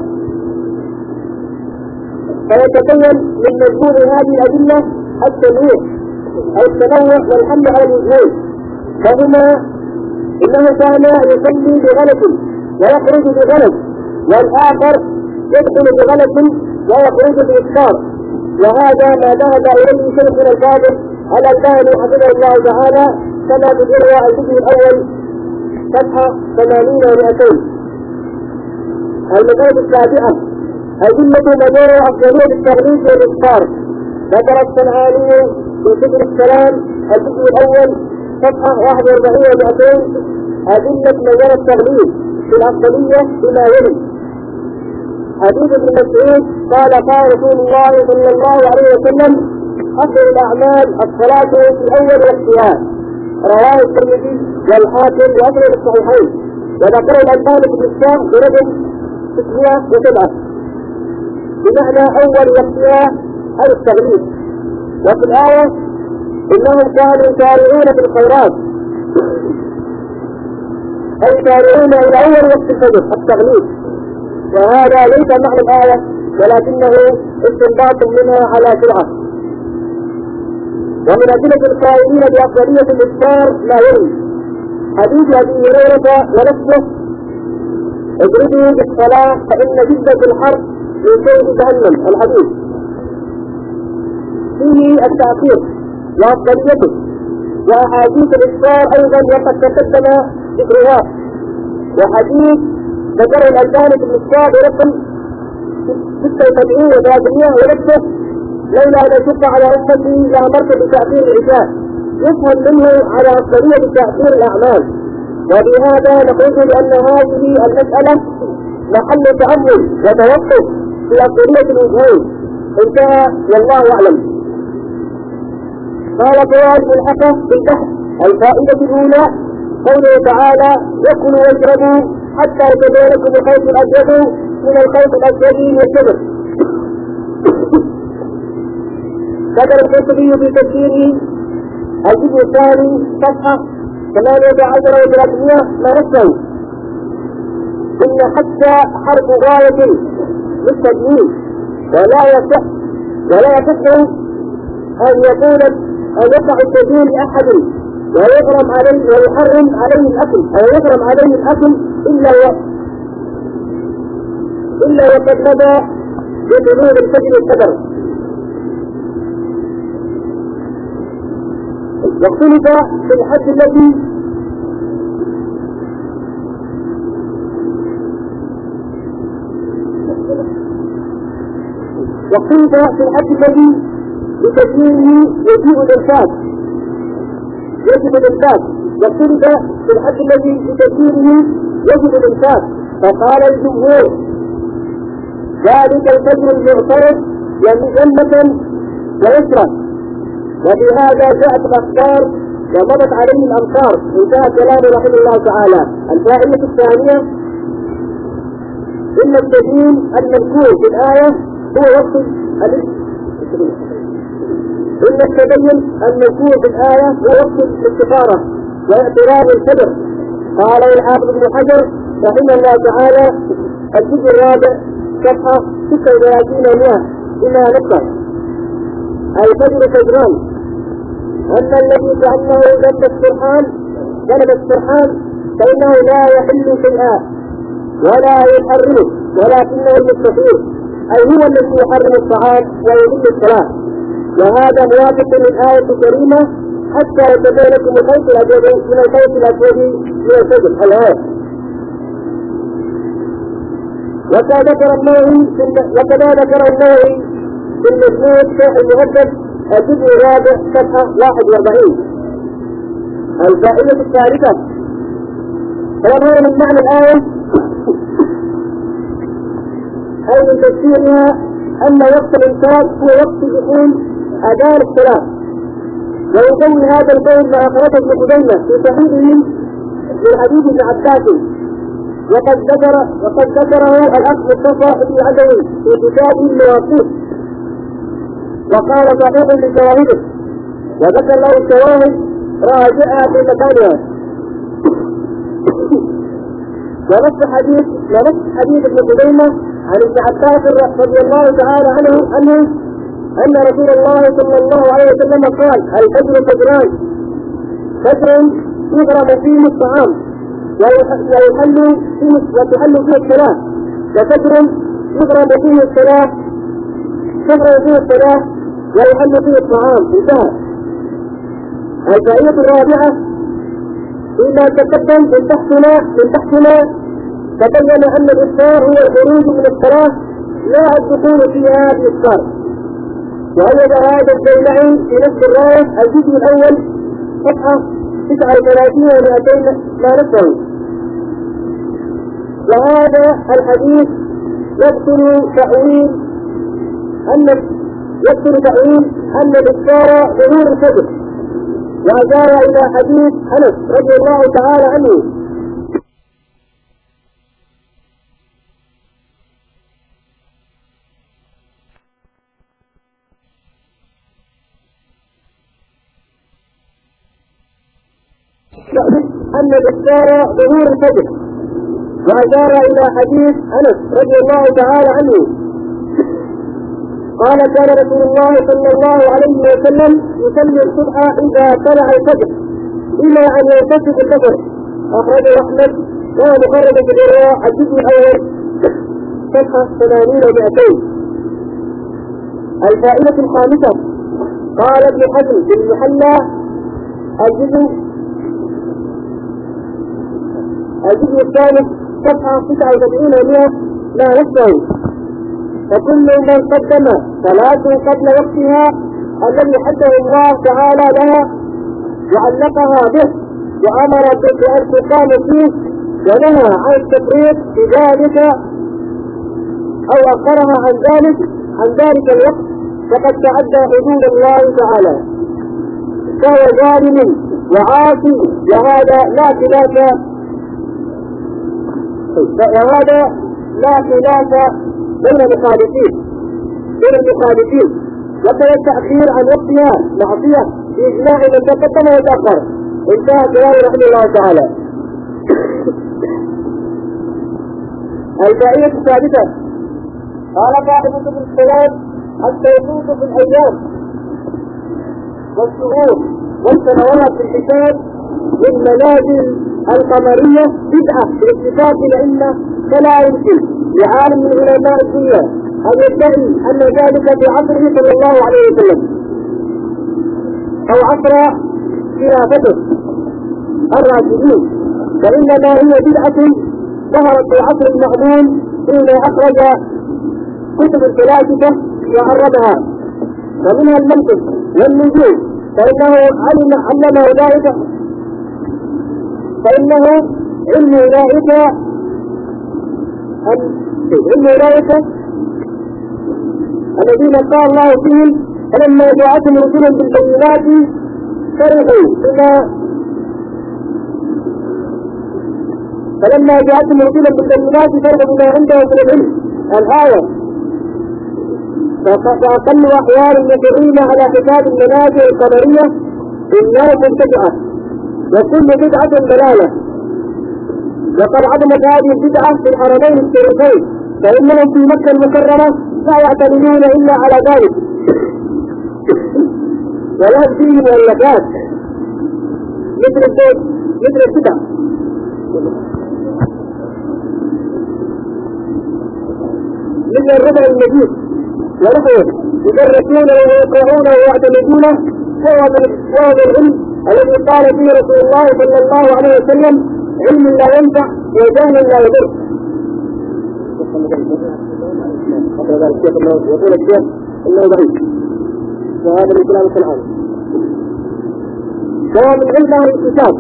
فيتبين من مجموع هذه الأدلة التنويع أو التنوع والحمل على الوجهين، فهما إنه كان يصلي بغلط ويخرج بغلط، والآخر يدخل بغلط ويخرج بإفطار، وهذا ما ذهب إليه شيخنا الفاضل الألباني حفظه الله تعالى كما في الإرواء الجزء الأول صفحة ثمانين ومئتين. المسألة السابعة أدلة مدار أفضلية التغليب والإفطار. ذكر الصنعاني في سبل السلام الجزء الأول صفحة واحد وأربعين ومئتين أدلة مدار التغليب في الأفضلية بما يلي: حديث ابن مسعود قال قال رسول الله صلى الله عليه وسلم: أفضل الأعمال الصلاة في الأول وقتها. رواه الترمذي والحاكم وأفضل الصحيحين، وذكر الألباني في الإسلام برقم ستمائة وسبعة بمعنى أول وقتها أي التغليب. وفي الآية إنهم كانوا يسارعون في الخيرات أي يسارعون إلى أول وقت الفجر التغليب، وهذا ليس معنى الآية ولكنه استنباط منها على سرعة. ومن أدلة القائلين بأفضلية الإفطار لا يلي: حديث أبي هريرة ونفسه: اضربوا بالصلاة فإن جدة الحرب من سيف جهنم. الحديث فيه التأخير وأفضليته، وأحاديث الإفطار أيضا وقد تقدم ذكرها، وحديث ذكر الألباني في المشكاة برقم ستة وسبعين وثلاثمائة ونفسه: لولا أن أشق على أمتي لأمرت بتأخير العشاء. يفهم منه على أفضلية تأخير الأعمال، وبهذا نقول بأن هذه المسألة محل تأمل وتوقف في أفضلية الوجهين. انتهى والله أعلم. قال فوائد ملحقة في البحث. الفائدة الأولى قوله تعالى: وكلوا واشربوا حتى يتبين لكم الخيط الأبيض من الخيط الأسود من الشجر. ذكر القرطبي في تفسيره الجزء الثاني صفحة ثمانية عشر وثلاثمائة ما نفسه: إن حتى حرف غاية للتدمير، ولا يصح ولا يصح أن يكون أن يقع التدين لأحد ويحرم عليه ويحرم عليه الأكل أو يحرم عليه الأكل إلا و... إلا وقد مضى بحلول الفجر القدر. واختلف في الحد الذي واختلف في الحد الذي بتدينه يجيء الإنفاق يجب الإنفاق واختلف في الحد الذي بتدينه يجب الإنفاق. فقال الجمهور: ذلك الفجر المعترض يمة ويسرى، وبهذا جاءت الأخبار ومضت عليه الأمطار. انتهى كلامه رحمه الله تعالى. الفائدة الثانية: إن التدين المذكور في الآية هو وقت إن التدين المذكور في الآية هو وقت الاستخارة واعتراض الفجر. قال الحافظ ابن حجر رحمه الله تعالى: الجزء الرابع صفحة ستة وثلاثين ومئة إنها نقطة: الفجر فجران، أما الذي كأنه جنب السرحان جنب السرحان فإنه لا يحل شيئا ولا يحرمه، ولكنه المستحيل، أي هو الذي يحرم الطعام ويذل الصلاة. وهذا موافق للآية الكريمة: حتى يتبين لكم الخيط الأبيض من الخيط الأسود من الفجر. الآية. وكذا ذكر النووي وكذا ذكر النووي في المسنود شيخ المهذب الجزء الرابع صفحة واحد وأربعين. الفائدة الثالثة: فيظهر من معنى الآية أي من تفسيرها أن وقت الإنفاق هو وقت دخول أذان الصلاة. ويقوي هذا القول ما أخرجه ابن خزيمة في صحيحه من حديث ابن عباس، وقد ذكر وقد ذكره الأخ مصطفى بن عدوي في كتابه المواقيت، وقال صحيح لشواهده، وذكر له الشواهد راجعة في مكانها. ونص حديث ونص حديث ابن خزيمة عن ابن عباس رضي الله تعالى عنه أنه أن رسول الله صلى الله عليه وسلم قال: الفجر فجران، فجر يضرب فيه الطعام ويحل فيه وتحل فيه الصلاة، وفجر يضرب فيه الصلاة تضرب فيه الصلاة ويحل فيه الطعام. انتهى. الفائدة الرابعة: فيما تقدم من تحتنا من تحتنا تبين أن الإفطار هو الخروج من الصلاة لا الدخول فيها بإفطار. وأيد هذا الجيلعي في نفس الراية الجزء الأول صفحة تسعة وثلاثين ومئتين ما نفسه. وهذا الحديث يبطل تأويل أن يبطل تأويل أن الإفطار ظهور الفجر، وأشار إلى حديث أنس رضي الله تعالى عنه أن الإفطار ظهور الفجر، وأشار إلى حديث أنس رضي الله تعالى عنه قال: كان رسول الله صلى الله عليه وسلم يصلي الصبح إذا طلع الفجر إلى أن ينتصف الفجر، أخرجه أحمد وهو مخرج في الرواية الجزء الأول صفحة ثمانين ومئتين. الفائدة الخامسة قال ابن حزم في المحلى الجزء الجزء الثالث صفحة تسعة وسبعين ومئة لا نفسه، فكل من قدم صلاة قبل وقتها الذي حده الله تعالى لها وعلقها به وأمر بأن تقام فيه ونهى عن التفريط في ذلك أو أخرها عن ذلك عن ذلك الوقت فقد تعدى حدود الله تعالى فهو ظالم وعاصي، وهذا لا خلاف وهذا لا خلاف بين المخالفين بين المخالفين وكان التأخير عن وقتها معصية بإجماع من تقدم وتأخر. انتهى كلام رحمه الله تعالى. الفائدة الثالثة قال قائمة في الصلاة التوقيت في الأيام والشهور والسنوات في الحساب والمنازل القمرية بدعة في اتفاق الأئمة، فلا يمكن لعالم من علماء الدنيا أن يدعي أن ذلك في عصره صلى الله عليه وسلم أو عصر خلافته الراشدين، فإنما هي بدعة ظهرت في عصر المأمون حين أخرج كتب الفلاسفة وعربها، ومنها المنطق والنجوم، فإنه علم علم أولئك فإنه علم أولئك علم أولئك الذين قال الله فيهم فلما جاءتهم رسل بالبينات فرحوا بما فلما جاءتهم رسل بالبينات فرحوا بما عندهم من العلم الآية، فأقلوا أحيان المسرين على حساب المنازل القمرية بالنار منتجعة، وكل بدعة ضلالة. وقد عدمت هذه البدعة في الحرمين الشريفين، فإنهم في مكة المكرمة لا يعتمدون إلا على ذلك ولا فيه مؤلفات مثل البيت مثل البدع مثل الربع المجيد ونحوه يدرسون ويقرؤون ويعتمدونه، وهو من العلم الذي قال فيه رسول الله صلى الله عليه وسلم علم لا ينفع وجهل لا يضر. يقول الشيخ انه ضعيف وهذا الكلام القرآن. وهو من علم اهل الكتاب،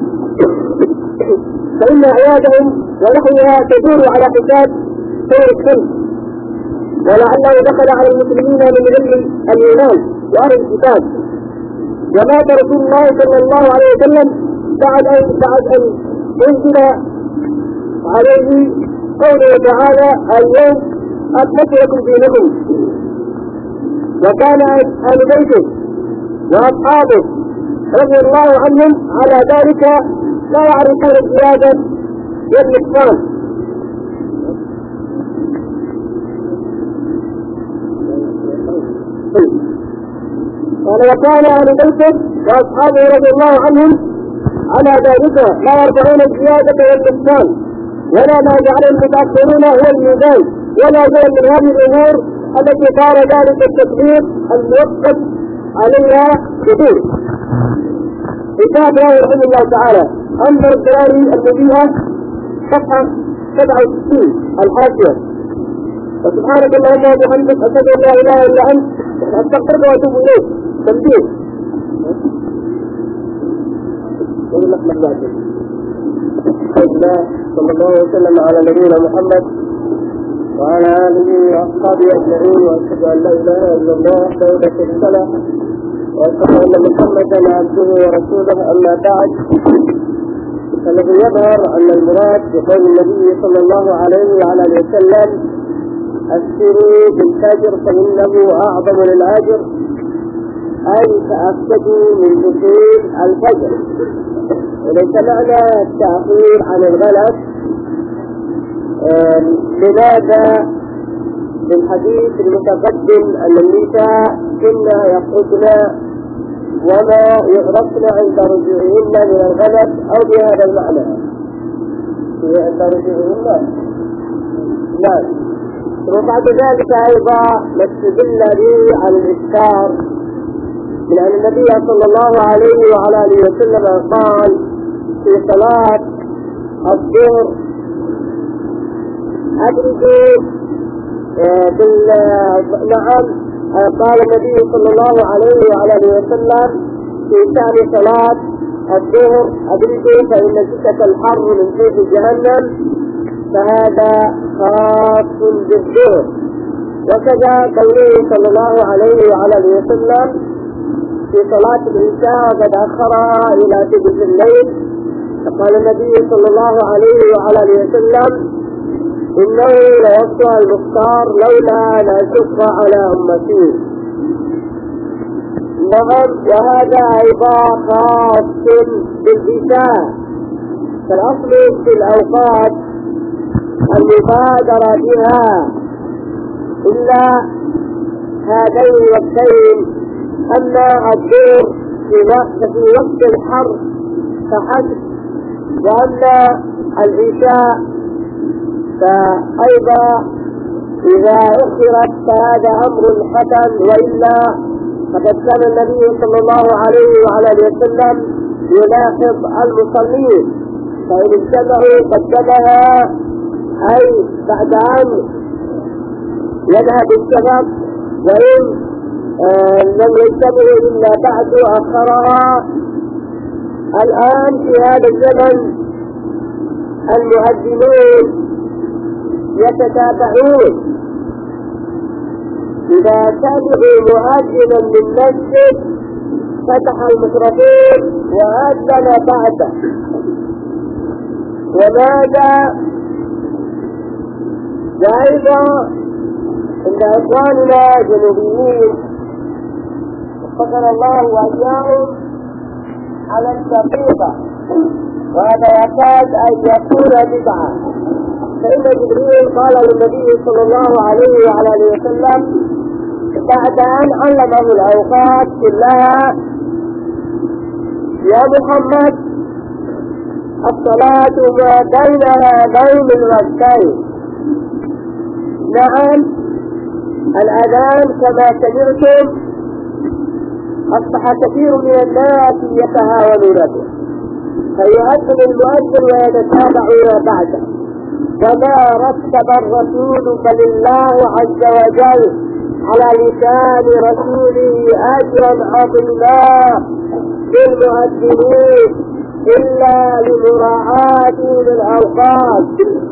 فإن عيادهم ونحوها تدور على حساب سير الشمس، ولعله دخل على المسلمين من علم اليونان واهل الكتاب. ومات رسول الله صلى الله عليه وسلم بعد ان بعد ان انزل عليه قوله تعالى اليوم اكملت لكم دينكم، وكان اهل بيته واصحابه رضي الله عنهم على ذلك لا يعرفون الزياده والنقصان. قال وكان اهل بيته واصحابه رضي الله عنهم على ذلك لا يرجعون الزياده والنقصان، ولا ما جعل المتاخرون هو الميزان، ولا غير من هذه الامور التي صار ذلك التكبير الموقف عليها كثير. كتاب رحمه الله تعالى انظر الدراري المبيئه صفحه سبعة وستين الحاشيه. وسبحانك اللهم وبحمدك اشهد ان لا اله الا انت استغفرك واتوب اليك. تنبيه صلى الله وسلم على نبينا محمد وعلى اله واصحابه اجمعين، واشهد ان لا اله الا الله وحده لا شريك له، واشهد ان محمدا عبده ورسوله. اما بعد، فالذي يظهر ان المراد بقول النبي صلى الله عليه وعلى اله وسلم اسروا بالفجر فانه اعظم للاجر، اي تاكدوا من دخول الفجر، وليس معنى التاخير عن الغلط. لماذا؟ بالحديث المتقدم ان النساء كنا يقعدن وما يعرفن عند رجوعهن من الغلط أو بهذا المعنى عند رجوعهن. نعم. وبعد ذلك أيضا نستدل به على الإذكار من أن النبي صلى الله عليه وعلى آله وسلم قال في صلاة الظهر أدركوا بال نعم قال النبي صلى الله عليه وعلى آله وسلم في شأن صلاة الظهر أدركوا فإن شدة الحر من فيح جهنم فهذا خاص بالظهر. وكذا قوله صلى الله عليه وعلى آله وسلم في صلاة العشاء وقد أخرها إلى ثلث الليل فقال النبي صلى الله عليه وعلى آله وسلم إنه لوقتها المختار لولا أن أشق على أمتي. نعم. وهذا أيضا خاص بالعشاء فالأصل في الأوقات المبادرة بها إلا هذين الوقتين. أما الظهر في وقت في وقت الحر فحسب وأما العشاء فأيضا إذا أخرت فهذا أمر حسن وإلا فقد كان النبي صلى الله عليه وعلى آله وسلم يلاحظ المصلين فإن اجتمعوا قدمها أي بعد أن يذهب الشباب وإن آه لم يجتمعوا إلا بعد أخرها. الآن في هذا الزمن المؤذنون يتتابعون إذا سمعوا مؤذنا من مسجد فتح الميكروفون وأذن بعده. وماذا؟ وأيضا عند إخواننا الجنوبيين وفقنا الله وإياهم على الدقيقة وهذا يكاد أن يكون بدعة. فإن جبريل قال للنبي صلى الله عليه وعلى آله وسلم بعد أن علمه الأوقات كلها يا محمد الصلاة ما بين هذين الوقتين. نعم. الأذان كما سمعتم أصبح كثير من الناس يتهاونون به فيؤذن المؤذن ويتتابعون بعده. وما رتب الرسول فلله عز وجل على لسان رسوله أجرا عظيما للمؤذنين إلا لمراعاة للأوقات.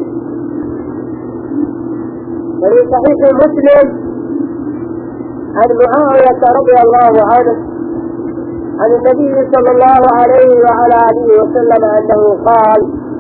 وفي صحيح مسلم عن معاوية رضي الله عنه عن النبي صلى الله عليه وعلى آله وسلم أنه قال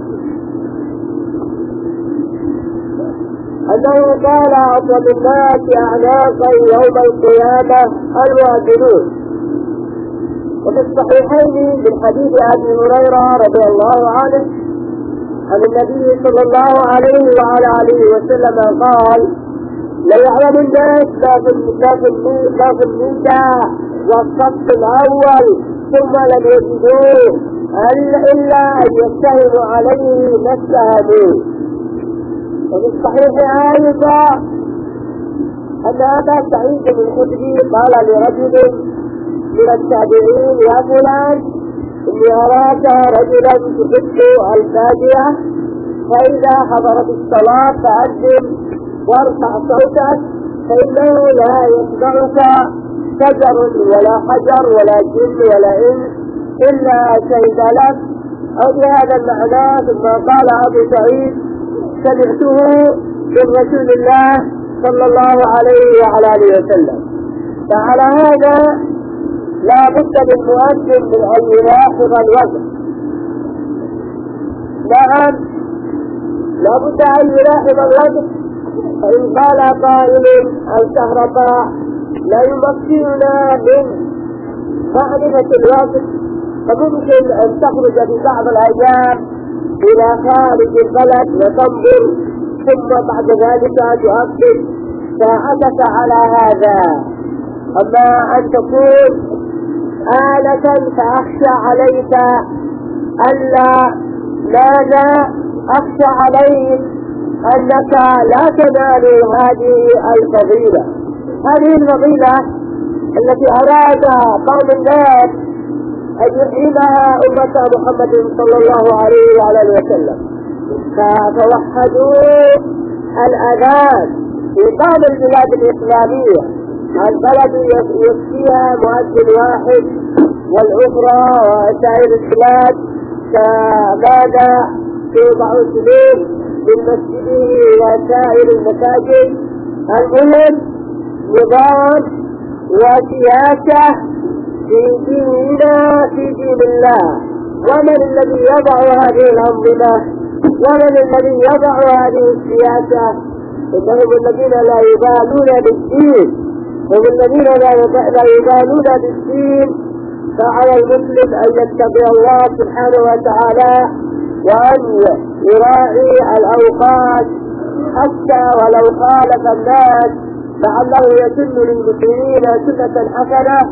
أنه قال أطول الناس أعناقا يوم القيامة المؤذنون. وفي الصحيحين من حديث أبي هريرة رضي الله عنه عن النبي صلى الله عليه وعلى آله وسلم قال لا يعلم الناس لا في النداء والصف الأول ثم لم يجدوه إلا أن يتهموا عليه ما اتهموه. وفي الصحيح أيضا أن أبا سعيد الخدري قال لرجل من التابعين يا فلان إني أراك رجلا تحب الفاجئة فإذا حضرت الصلاة فأذن وارفع صوتك فإنه لا يتبعك شجر ولا حجر ولا جن ولا إنس إلا شهد لك. أو بهذا المعنى ثم قال أبو سعيد سمعته من رسول الله صلى الله عليه وعلى آله وسلم. فعلى هذا لا بد للمؤذن من أن يلاحظ الوقت. نعم لا بد أن يلاحظ الوقت. فإن قال قائل الكهرباء لا يمكننا من معرفة الوقت فممكن أن تخرج في بعض الأيام إلى خارج البلد وتنظر ثم بعد ذلك تؤكد ساعتك على هذا. أما أن تكون آلة فأخشى عليك ألا ماذا أخشى عليك أنك لا تنال هذه الفضيلة. هذه الفضيلة التي أراد بعض الناس أن يحرمها أمة محمد صلى الله عليه وعلى اله وسلم، فتوحدوا الأذان في بعض البلاد الإسلامية، البلد يكفيها مؤذن واحد والأخرى وسائر البلاد كماذا توضع سلوك من مسجده وسائر المساجد. المهم نظام وسياسة في ديننا في دين الله. ومن الذي يضع هذه الأنظمة ومن الذي يضع هذه السياسة؟ إنهم الذين لا يبالون بالدين، هم الذين لا يبالون بالدين. فعلى المسلم أن يتبع الله سبحانه وتعالى وأن يراعي الأوقات حتى ولو خالف الناس لعله يسن للمسلمين سنة حسنة.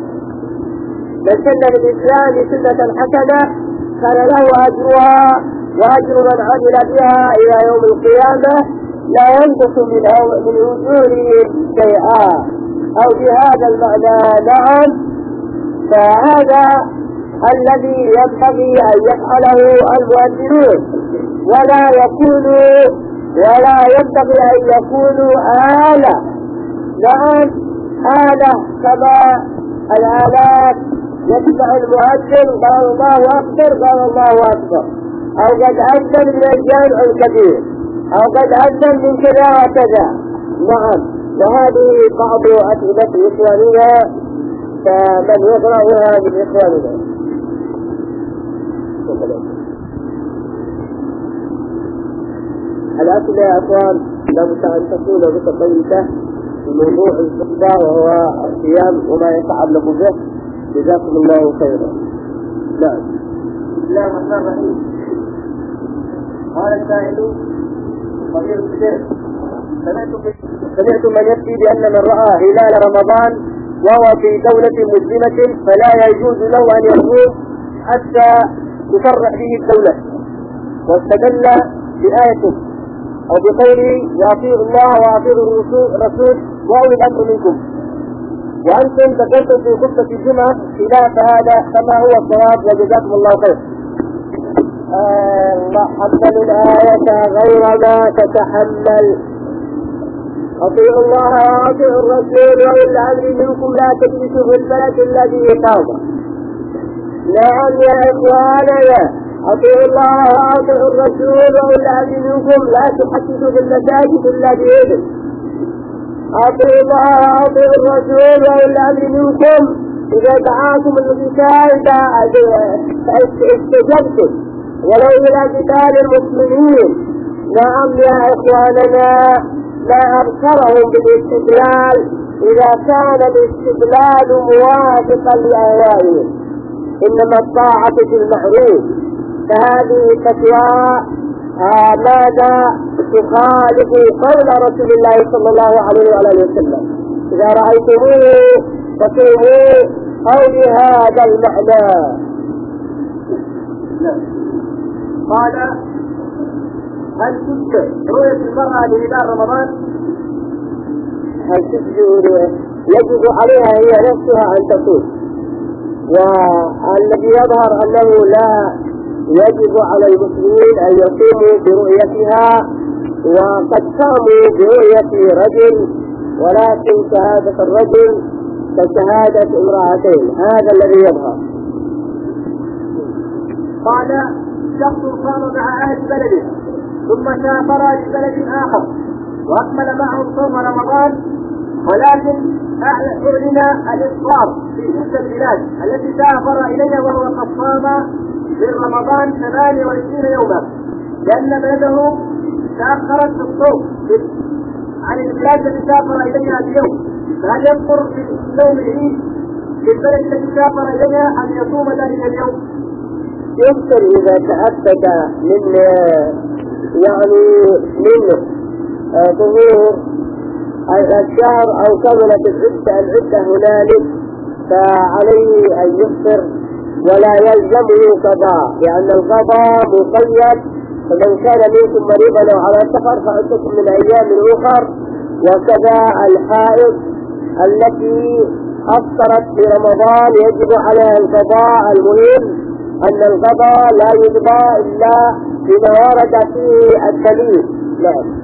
من سن للإسلام سنة حسنة كان له أجرها وأجر من عمل بها إلى يوم القيامة لا ينقص من أجورهم شيئا، أو بهذا المعنى. نعم، فهذا الذي ينبغي أن يفعله المؤذنون، ولا يكونوا ولا ينبغي أن يكونوا آلة. نعم، آلة كما الآلات يسمع المؤذن قال الله أكبر قال الله أكبر، أو قد أذن من الجامع الكبير، أو قد أذن من كذا وكذا. نعم، وهذه بعض أسئلة إخواننا، فمن يقرأها من إخواننا. الأسئلة يا أخوان لابد أن تكون متقيدة في موضوع الخطبة وهو الصيام وما يتعلق به. جزاكم الله خيرا. نعم. بسم الله الرحمن الرحيم. قال السائل فضيلة الشيخ، سمعت من يفتي بأن من رأى هلال رمضان وهو في دولة مسلمة فلا يجوز له أن يصوم حتى تفرح به الدولة، واستدل بآية أو بقوله وأطيعوا الله وأطيعوا الرسول وأولي الأمر منكم، وأنتم ذكرتم في خطبة الجمعة خلاف هذا، فما هو الصواب؟ وجزاكم الله خير. الله حمل الآية غير ما تتحمل. أطيعوا الله وأطيعوا الرسول وأولي الأمر منكم لا تجلسوا في البلد الذي إقامة. نعم يا إخواننا، أطيعوا الله وأطيعوا الرسول وأولي الأمر منكم لا تحدثوا في المساجد إلا بإذن. أطيعوا الله وأطيعوا الرسول وأولي الأمر منكم إذا دعاكم القتال فاستجبتم ولو إلى قتال المسلمين. نعم يا إخواننا، لا أبصرهم بالاستدلال إذا كان الاستدلال موافقا لأهوائهم، إنما الطاعة في المعروف. فهذه فتوى ماذا تخالف قول رسول الله صلى الله عليه وآله وسلم إذا رأيتموه فصوموا، أو بهذا المعنى. قال هل تجزئ رؤية المرأة لهلال رمضان؟ هل تجزئ؟ يجب عليها هي نفسها أن تصوم، والذي يظهر أنه لا يجب على المسلمين أن يصوموا برؤيتها، وقد قاموا برؤية رجل ولكن شهادة الرجل كشهادة امرأتين، هذا الذي يظهر. قال شخص قام مع أهل بلده ثم سافر لبلد آخر وأكمل معهم صوم رمضان، ولكن أعلن الإفطار في تلك البلاد التي سافر إليها وهو قد صام من رمضان ثمانية وعشرين يوما، لأن بلده تأخرت في الصوم عن البلاد التي سافر إليها اليوم، فهل يذكر في يوم العيد في البلد التي سافر إليها أن يصوم ذلك اليوم؟ يمكن إذا تأكد من يعني من ظهور الشهر أو كملت العدة العدة هنالك فعليه أن يفطر ولا يلزمه قضاء، لأن القضاء مقيد، فمن كان منكم مريضا أو على سفر فعدة من أيام أخر. وكذا الحائض التي أفطرت في رمضان يجب عليها القضاء. المهم أن القضاء لا يقضى إلا بما ورد فيه الدليل. نعم.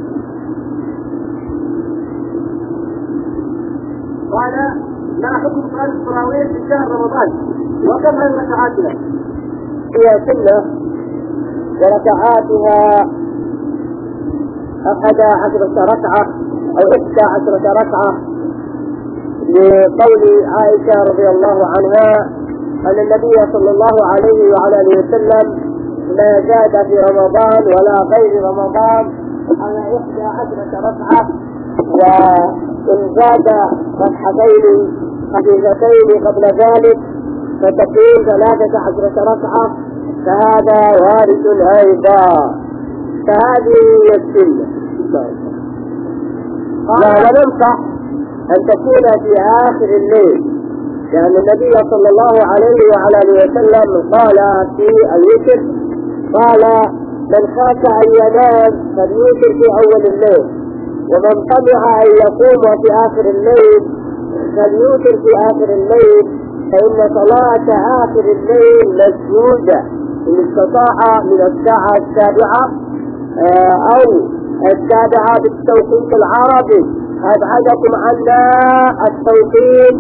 قال ما حكم صلاة التراويح في شهر رمضان وكم هي ركعاتها؟ هي سنة وركعاتها أحد عشرة ركعة أو إحدى عشرة ركعة، لقول عائشة رضي الله عنها أن النبي صلى الله عليه وعلى آله وسلم لا زاد في رمضان ولا غير رمضان على إحدى عشرة ركعة، وإن زاد ركعتين خفيفتين قبل ذلك فتكون ثلاثة عشرة ركعة، فهذا وارد أيضا. فهذه هي السنة. لا ننصح أن تكون في آخر الليل، لأن النبي صلى الله عليه وعلى آله وسلم قال في الوتر، قال من خاف أن ينام فليوتر في أول الليل، ومن طمع أن يقوم في آخر الليل فليوتر في آخر الليل، فإن صلاة آخر الليل مسجودة إن استطاع من الساعة السابعة أو السابعة بالتوقيت العربي. أبعدكم عنا التوقيت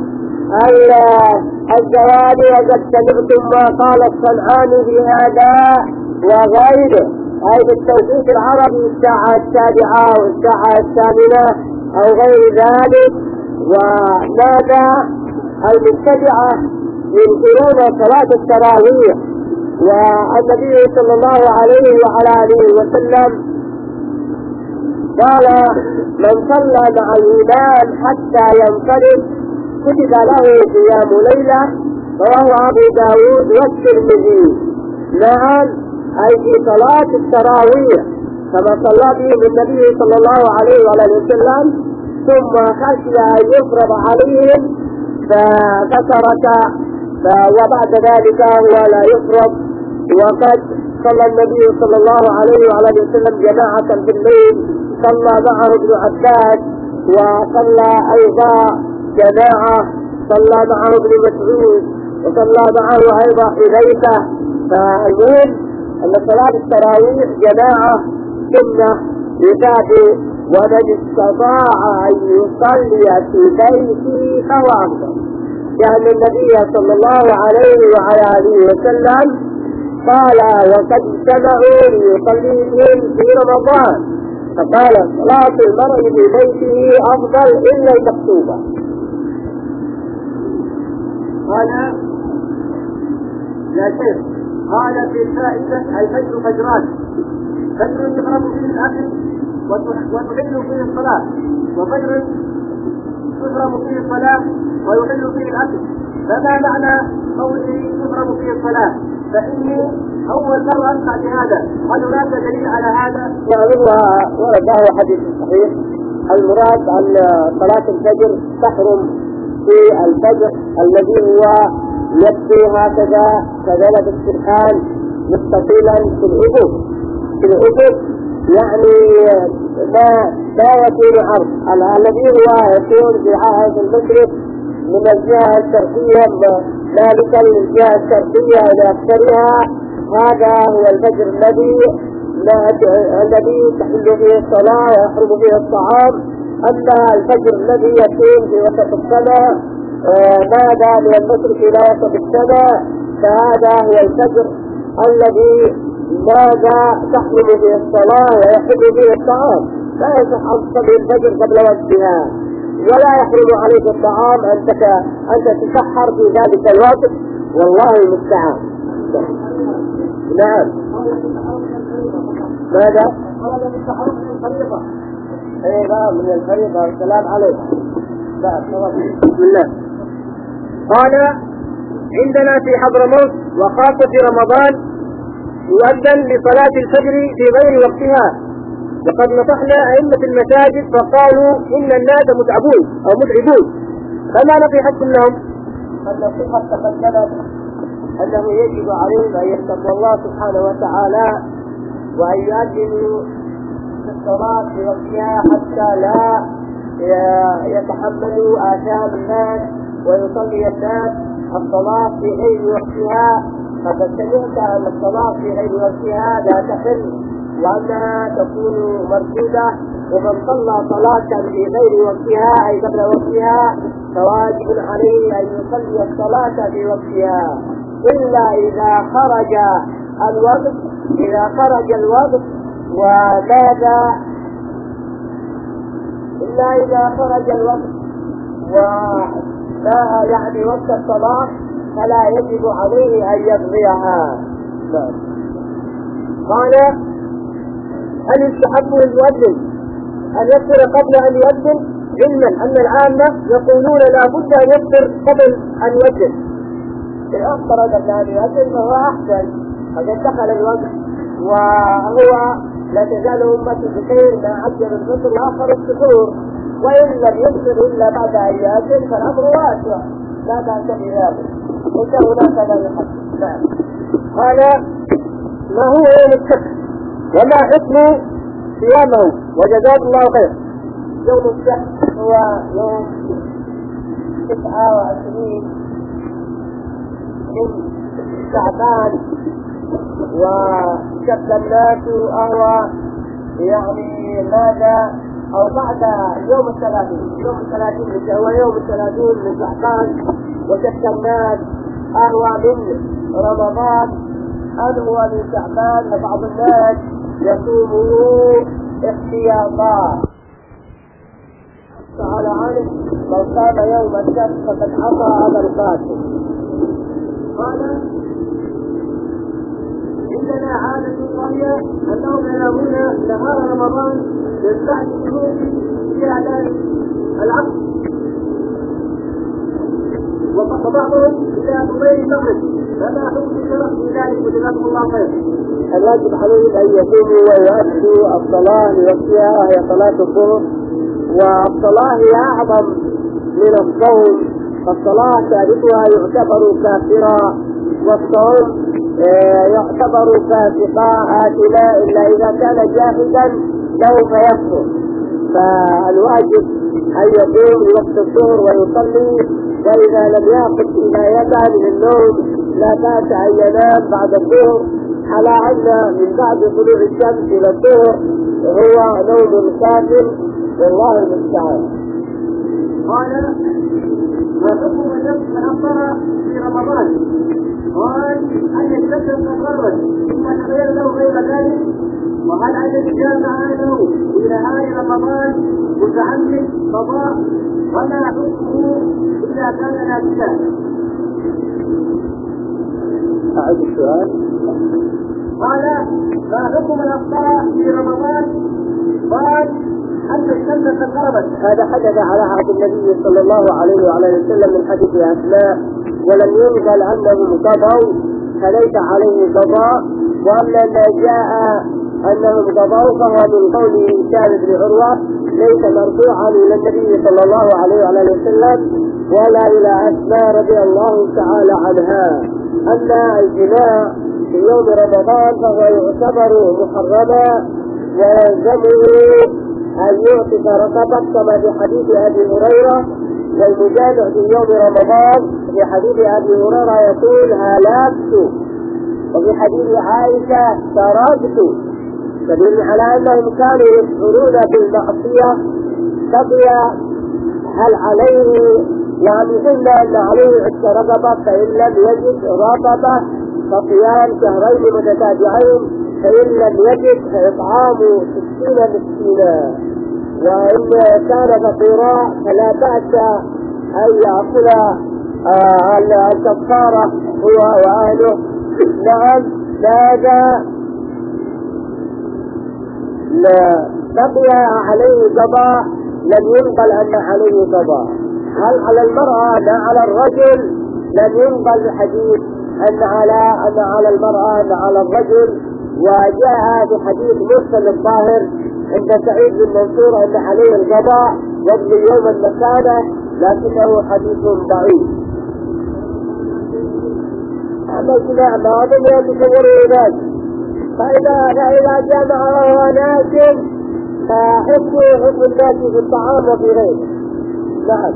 الزوال، وقد سمعتم ما قال الصنعاني في هذا وغيره، أي بالتوقيت العربي الساعة السابعة والساعة الثامنة أو غير ذلك. وماذا المبتدعة ينكرون صلاة التراويح، والنبي صلى الله عليه وعلى آله وسلم قال من صلى مع الإمام حتى ينصرف كتب له قيام ليلة، رواه أبو داود والترمذي. نعم، أي في صلاة التراويح كما صلى بهم النبي صلى الله عليه وعلى آله وسلم، ثم خشي أن يفرض عليهم فترك، وبعد ذلك هو لا يفرض. وقد صلى النبي صلى الله عليه وعلى آله وسلم جماعة في الليل، صلى معه ابن عباس، وصلى أيضا جماعة، صلى معه ابن مسعود، وصلى معه أيضا حذيفة. فالمهم أن صلاة التراويح جماعة سنة لذاته، ومن استطاع أن يصلي في بيته فهو أفضل، لأن النبي صلى الله عليه وعلى آله وسلم قال وقد اجتمعوا ليصليهم في رمضان، فقال صلاة المرء في بيته أفضل إلا المكتوبة. قال يا شيخ، قال في الفائدة الفجر فجران، فجر يحرم فيه الأكل وتحل فيه الصلاة، وفجر تحرم فيه الصلاة ويحل فيه الأكل. فما معنى قوله تحرم فيه الصلاة؟ فإني أول مرة أسمع بهذا، هل هناك دليل على هذا؟ يعني ورد حديث صحيح، المراد أن صلاة الفجر تحرم في الفجر الذي هو يبدو هكذا كذلك السرحان مستطيلا في الأفق، في الأفق يعني لا لا يكون عرض، الذي هو يكون في عهد المشرق من الجهة الشرقية ذلك الجهة الشرقية إلى أكثرها، هذا هو الفجر الذي الذي تحل فيه الصلاة ويحرم فيه الطعام. أما الفجر الذي يكون في وسط السماء ماذا من المشرق إلى وسط السماء، فهذا هو الفجر الذي ماذا تحرم فيه الصلاة ويحرم فيه الطعام. لا يصح أن تصلي الفجر قبل وقتها، ولا يحرم عليك الطعام أن أنت تسحر في ذلك الوقت، والله المستعان. نعم. ماذا؟ قال بالتحرك من الخريطة. ايه بقى من الخريطة، السلام عليكم. بسم الله. قال عندنا في حضرموت وخاصة في رمضان يؤذن لصلاة الفجر في غير وقتها، وقد نصحنا أئمة المساجد فقالوا إن الناس متعبون أو متعبون، فما نصيحتكم لهم؟ النصيحة تقدمت أنه يجب عليهم أن يتقوا الله سبحانه وتعالى وأن يؤذنوا في الصلاة في وقتها حتى لا يتحملوا آثام الناس ويصلي الناس الصلاة في غير وقتها. فقد سمعت أن الصلاة في غير وقتها لا تحل وأنها تكون مردودة، ومن صلى صلاة في غير وقتها أي قبل وقتها فواجب عليه أن يصلي الصلاة في وقتها إلا إذا خرج الوقت إذا خرج الوقت وماذا إلا إذا خرج الوقت وما يعني وقت الصلاة فلا يجب عليه أن يقضيها. قال هل يستحب للمؤذن أن يفطر قبل أن يؤذن؟ علما أن العامة يقولون لا بد أن يفطر قبل أن يؤذن. إن أفطر قبل أن يؤذن فهو أحسن، فقد دخل الوقت وهو لا تزال أمتي بخير ما عجل الفطر وآخر السحور، وإن لم يفطر إلا بعد أن يؤذن فالأمر واسع لا بأس بذلك، ليس هناك لا يحب. قال ما هو يوم السبت وما حكم صيامه؟ وجزاك الله خير. يوم السبت هو يوم تسعة وعشرين من شعبان، وشد الناس أهوى يعني ماذا أو بعد يوم الثلاثين يوم الثلاثين هو يوم الثلاثين من شعبان، وشد الناس أهوى من رمضان أهوى من شعبان، وبعض الناس يصومه احتياطا. تعالى عنه من صام يوم السبت فقد عصى على القاتل. قال إننا عادة وهي أنهم ينامون نهار رمضان من بعد شروط في إعلان العصر، وبعضهم إلى قبيل المغرب، فما حكم الشرع في ذلك؟ وجزاكم الله خير. الواجب عليهم أن يقوموا ويؤدوا الصلاة لوقتها وهي صلاة الظهر، والصلاة هي أعظم من الصوم، فالصلاة تاركها يعتبر كافرا، والصوم يعتبر فاسقا آثما إلا إذا كان جاهدا له فيكفر. فالواجب أن يقوم لوقت الظهر ويصلي، وإذا لم يأخذ إنايته من النوم لا بأس أن ينام بعد الظهر، على أن من بعد طلوع الشمس إلى الظهر هو نوم كافر، والله المستعان. قال ما حكم من أفطر في رمضان؟ قال أن يتكلم تقربا ثم تغير له غير ذلك، وهل أن يتجامع له في نهاية رمضان متعمد قضاء، ولا حكمه إذا كان ناسيا؟ أعد السؤال. قال ما حكم الأفطار في رمضان؟ قال أن الشمس قربت. هذا حدث على عهد النبي صلى الله عليه وعلى وسلم من حديث أسماء، ولم ينقل أنهم قضوا فليس عليه قضاء، وأما ما جاء أنهم قضوا فهو من قول هشام بن عروة ليس مرفوعا إلى النبي صلى الله عليه وعلى وسلم ولا إلى أسماء رضي الله تعالى عنها. أما الجماع في يوم رمضان فهو يعتبر محرما، ويلزمه أن يعتق رقبة كما في حديث أبي هريرة، والمجامع في يوم رمضان في حديث أبي هريرة يقول هلكت، وفي حديث عائشة تركت، دليل على أنهم كانوا يشعرون بالمعصية. بقي هل عليه يعني قلنا أن عليه عتق رقبة، فإن لم يجد رقبة فصيام شهرين متتابعين، فإن لم يجد فإطعام ستين مسكينا، وإن كان فقيرا فلا بأس أن يأكل آه الكفارة هو وأهله. نعم ماذا لا بقي عليه قضاء، لم ينقل أن عليه قضاء. هل على المرأة أن على الرجل؟ لم ينقل الحديث أن على أن على المرأة أن على الرجل، وجاء في حديث مرسل الظاهر عند سعيد بن منصور أن عليه القضاء يبني يوم المكانة، لكنه حديث ضعيف. الاجتماع بعضهم يتصوروا ذلك، فإذا فإذا جمع ناس فحكم حكم الناس في الطعام وفي غيره. نعم.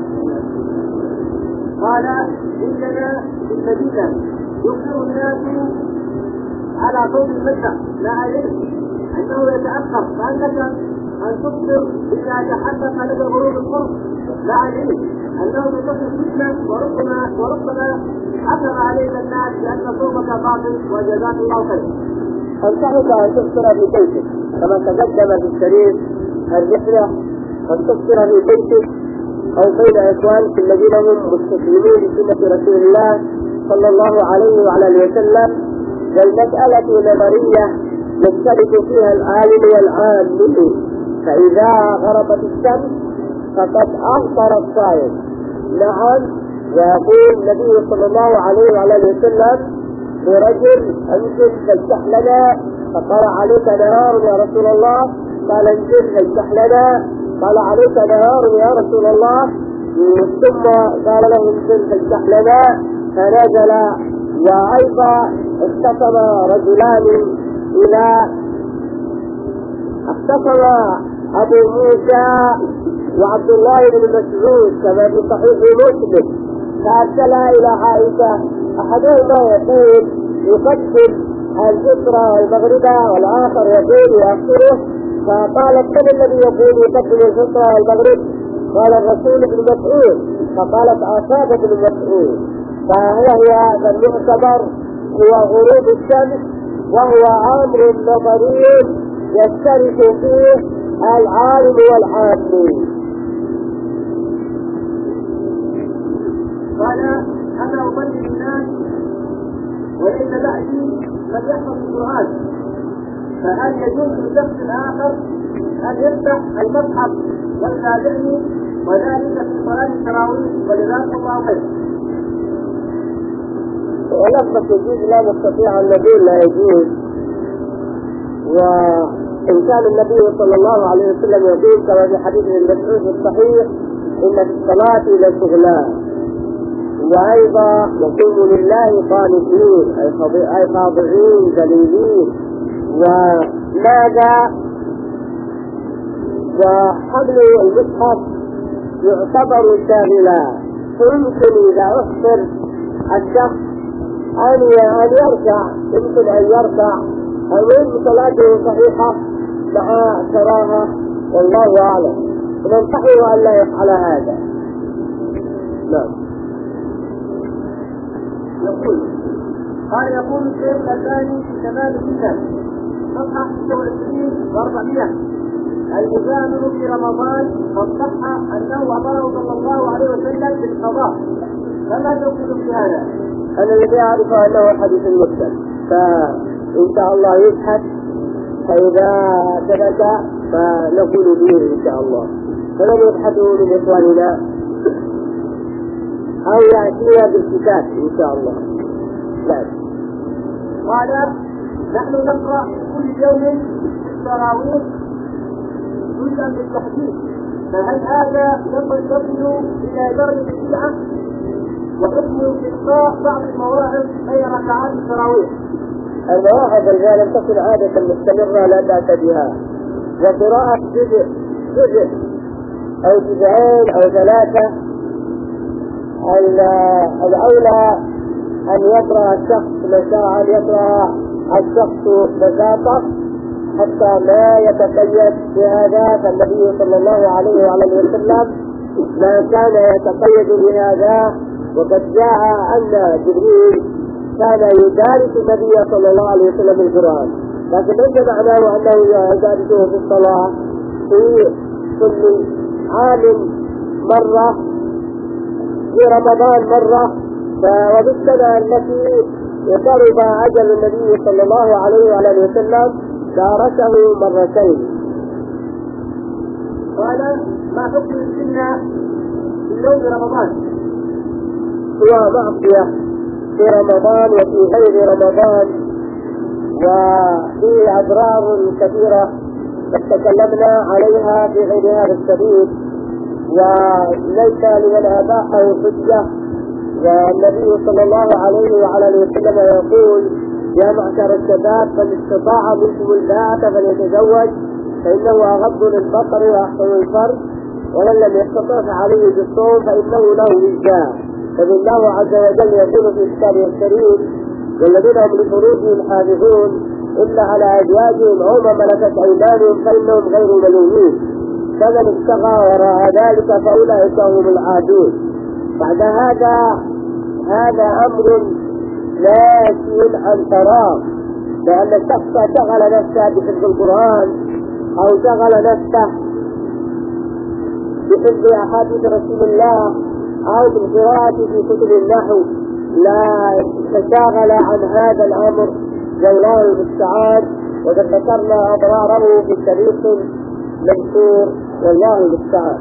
قال إننا في المدينة يكثر الناس على صوت المذبح لا عليه أنه يتأخر، فأنك أن تفطر إذا تحقق لك غروب القرص لا عليه أنه يتصل فتنة، وربما وربما حكم عليك الناس لأن صومك باطل وجزاك الله خيرا. أنصحك أن تفطر في بيتك كما تقدم في الشريف الرحلة، أن تفطر في بيتك أو بين إخوانك الذين هم مستسلمين بسنة رسول الله صلى الله عليه وعلى آله وسلم. والمسألة نظرية يختلف فيها العالم والعامل، فإذا غربت الشمس فقد أفطر الصائم. نعم. ويقول النبي صلى الله عليه وعلى آله وسلم لرجل أنزل فافتح لنا، فقال عليك نهار يا رسول الله، قال انزل فافتح لنا، قال عليك نهار يا رسول الله، ثم قال له انزل فافتح لنا فنزل. وأيضا اختصم رجلان إلى اختصم أبو موسى وعبد الله بن مسعود كما في صحيح مسلم، فأرسلا إلى عائشة، أحدهما يقول يقدم الفطر والمغرب والآخر يقول يأخره، فقالت من الذي يقول يقدم الفطر والمغرب؟ قال الرسول بن مسعود، فقالت أصاب بن مسعود. فهي هذا المعتبر هو غروب الشمس، وهو أمر نظري يشترك فيه العالم والعامل. قال أنا أصلي الناس وليس بعدي من يحفظ القرآن، فهل يجوز للشخص الآخر أن يفتح المصحف ويتابعني وذلك في صلاة التراويح؟ ولذلك الله خير. ولفظ يجوز لا نستطيع أن نقول لا يجوز، وإن كان النبي صلى الله عليه وسلم يقول كما في حديث المسعود الصحيح إن في الصلاة لشغلان، وأيضا يقوم لله قانتين أي خاضعين ذليلين. وماذا؟ وحمل المصحف يعتبر شاغلا، فيمكن إذا أخبر الشخص أن يركع، يمكن أن يركع، المهم صلاته صحيحة مع كراهة، والله أعلم. ننصحه أن لا يفعل هذا. نعم. يقول قال يقول الشيخ الألباني في كمال السنة صفحة ستة وعشرين وأربعمائة المزامن في رمضان قد صح أنه أمره صلى الله عليه وسلم بالقضاء، فما تقول في هذا؟ أنا الذي أعرف أنه حديث مرسل، فإن شاء الله يبحث، فإذا ثبت فنقول به إن شاء الله، فلن يبحثوا من إخواننا أو يأتينا بالكتاب إن شاء الله. لا. قال نحن نقرأ كل يوم في التراويح جزءا بالتحديد، فهل هذا يصل إلى درجة البدعة؟ وحكم إلقاء بعض المواعظ أي ركعات التراويح؟ المواعظ التي لم تكن عادة مستمرة لا بأس بها، وقراءة جزء جزء أو جزئين أو ثلاثة. الأولى أن يقرأ الشخص مساء، أن يقرأ الشخص مساء حتى لا يتقيد بهذا، فالنبي صلى الله عليه وعلى آله وسلم ما كان يتقيد بهذا، وقد جاء أن جبريل كان يدارس النبي صلى الله عليه وسلم القرآن، لكن ليس معناه أنه يدارسه في الصلاة في كل عام مرة، في رمضان مرة. وبالسنة التي قرب أجل النبي صلى الله عليه وعلى آله وسلم دارسه مرتين. قال ما حكم السنة في يوم رمضان؟ هو معصية في رمضان وفي غير رمضان، وفيه أضرار كثيرة تكلمنا عليها في غير هذا السبيل، وليس لمن أباحه حجة. والنبي صلى الله عليه وعلى آله وسلم وسلم يقول: يا معشر الشباب من استطاع منكم الباءة فليتزوج فإنه أغض للبصر وأحسن للفرج، ومن لم يستطع فعليه بالصوم فإنه له وجاء. فبالله عز وجل يقول في كتابه الكريم: والذين هم لفروجهم حافظون إلا على أزواجهم أو ما ملكت أيمانهم فإنهم غير ملومين، فمن ابتغى وراء ذلك فأولئك هم العادون. بعد هذا هذا أمر ناشئ عن فراغ، لأن الشخص شغل نفسه بحفظ القرآن أو شغل نفسه بحفظ أحاديث رسول الله أو بالقراءة في كتب النحو، لا تشاغل عن هذا الأمر والله المستعان، وقد ذكرنا أضراره في الشريط المذكور والله المستعان.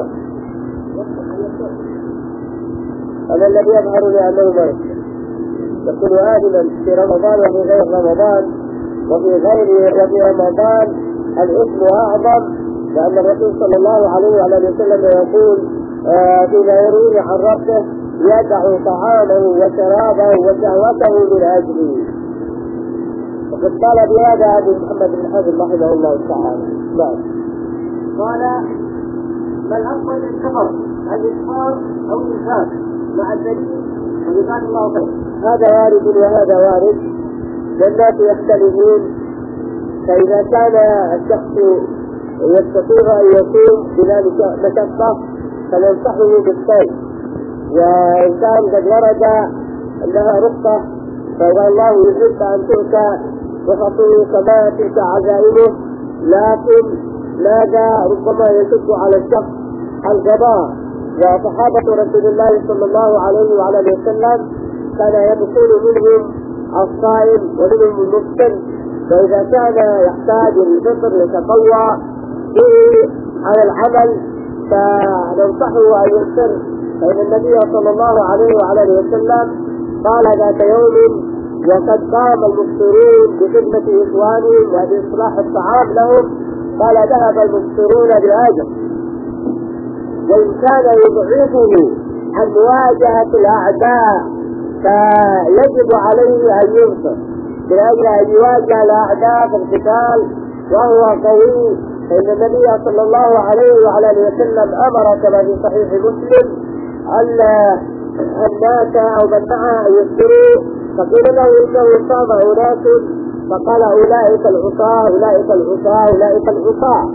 هذا الذي يظهر لأنه مرض يكون آدما في رمضان وفي غير رمضان، وفي غير وفي رمضان الإثم أعظم، لأن الرسول صلى الله عليه وعلى وسلم يقول آه فيما يرويه عن ربه: يدع طعامه وشرابه وشهوته من أجله. وقد قال بهذا أبو محمد بن حزم رحمه الله تعالى. قال: ما الأفضل للكفر الإكفار أو الإنفاق مع الدليل وجزاك الله خير؟ هذا وارد وهذا وارد، والناس يختلفون. فإذا كان الشخص يستطيع أن يقوم بلا مشقة فننصحه بالصوم، وإن كان قد ورد أنها رخصة فالله يحب أن تؤتى رخصه كما تؤتى عزائمه، لكن ماذا ربما يشق على الشخص القضاء. وصحابة رسول الله صلى الله عليه وعلى وسلم كان يدخل منهم الصائم ومنهم المفطر، فإذا كان يحتاج الفطر يتقوى به على العمل فننصحه أن يفطر، فإن النبي صلى الله عليه وعلى وسلم قال ذات يوم وقد قام المفطرون بخدمة إخوانهم وبإصلاح الطعام لهم، قال: ذهب المفطرون بأجر، وإن كان يضعفه عن مواجهة الأعداء فيجب عليه أن يفطر لأجل أن يواجه الأعداء في القتال وهو قوي. فإن النبي صلى الله عليه وعلى وسلم أمر كما في صحيح مسلم أن الناس أو من معه أن يفطروا، فقيل له إنه صام أناس، فقال: أولئك العصاة أولئك العصاة أولئك العصاة.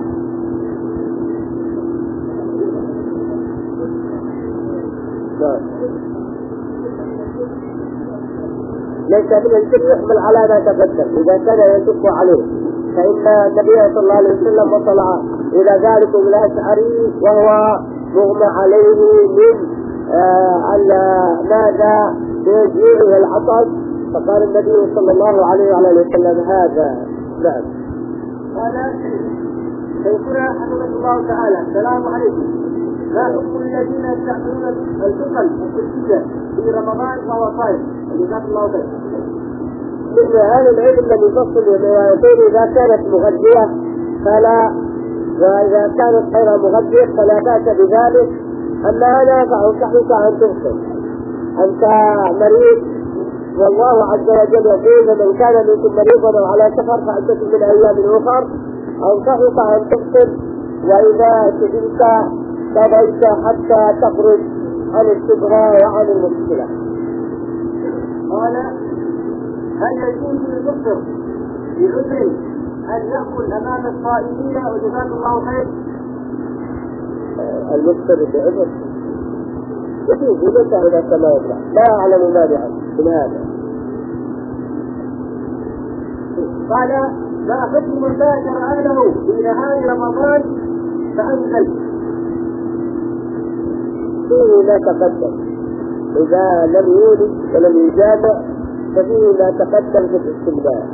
ليس من الشيء يحمل على ما تقدم إذا كان يشق عليه، فإن النبي صلى الله عليه وسلم وصل إلى ذلك الأشعري وهو مغمى عليه من آه ماذا من الجوع والعطش، فقال النبي صلى الله عليه وعلى وسلم: هذا نعم. قال: شيخنا حفظه الله تعالى: السلام عليكم، ما حكم الذين يستعملون الفقل الكلية في رمضان وهو صائم؟ جزاك الله خير. مثل أهل العلم الذي يفصل الروايتين: إذا كانت مغذية فلا، وإذا كانت غير مغذية فلا بأس بذلك. أما أنا فأنصحك أن تفصل، أنت مريض والله عز وجل يقول: فمن كان منكم مريضا أو على سفر فعدة من أيام أخر. أنصحك أن تفصل، وإذا شفيت قضيت حتى تخرج عن الشبهة وعن المشكلة. قال: هل يجوز للمفطر بعذر أن يأكل أمام الصائمين؟ وجزاك الله خير. المفطر بعذر يجوز ليس إلى كما يطلع، لا أعلم مانعا من هذا. قال: ما حكم من باشر أهله في نهار رمضان فأنزل؟ فيه ما تقدم، إذا لم يولد ولم يجامع ففيه ما تقدم في الاستمتاع.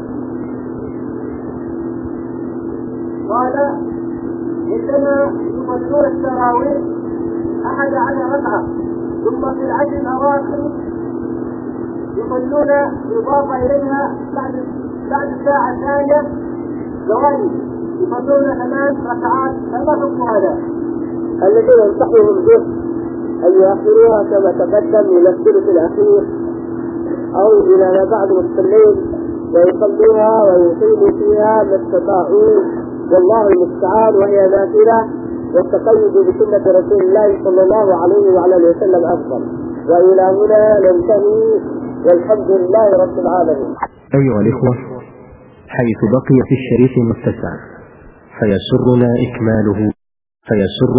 قال: عندما يصلون التراويح أحد عشر ركعة ثم في العشر الأواخر يصلون إضافة إليها بعد بعد الساعة الثانية ثواني يصلون ثمان ركعات، فما حكم هذا؟ الذين ينصحهم به أن يؤخروها كما تقدم إلى الثلث الأخير أو إلى بعض المصلين ويصلوها ويقيموا فيها ما استطاعوا، والله المستعان، وهي نافلة، والتقيد بسنة رسول الله صلى الله عليه وعلى اله وسلم أفضل. وإلى هنا ننتهي، والحمد لله رب العالمين. أيها الإخوة، حيث بقي في الشريط متسع فيسرنا إكماله فيسر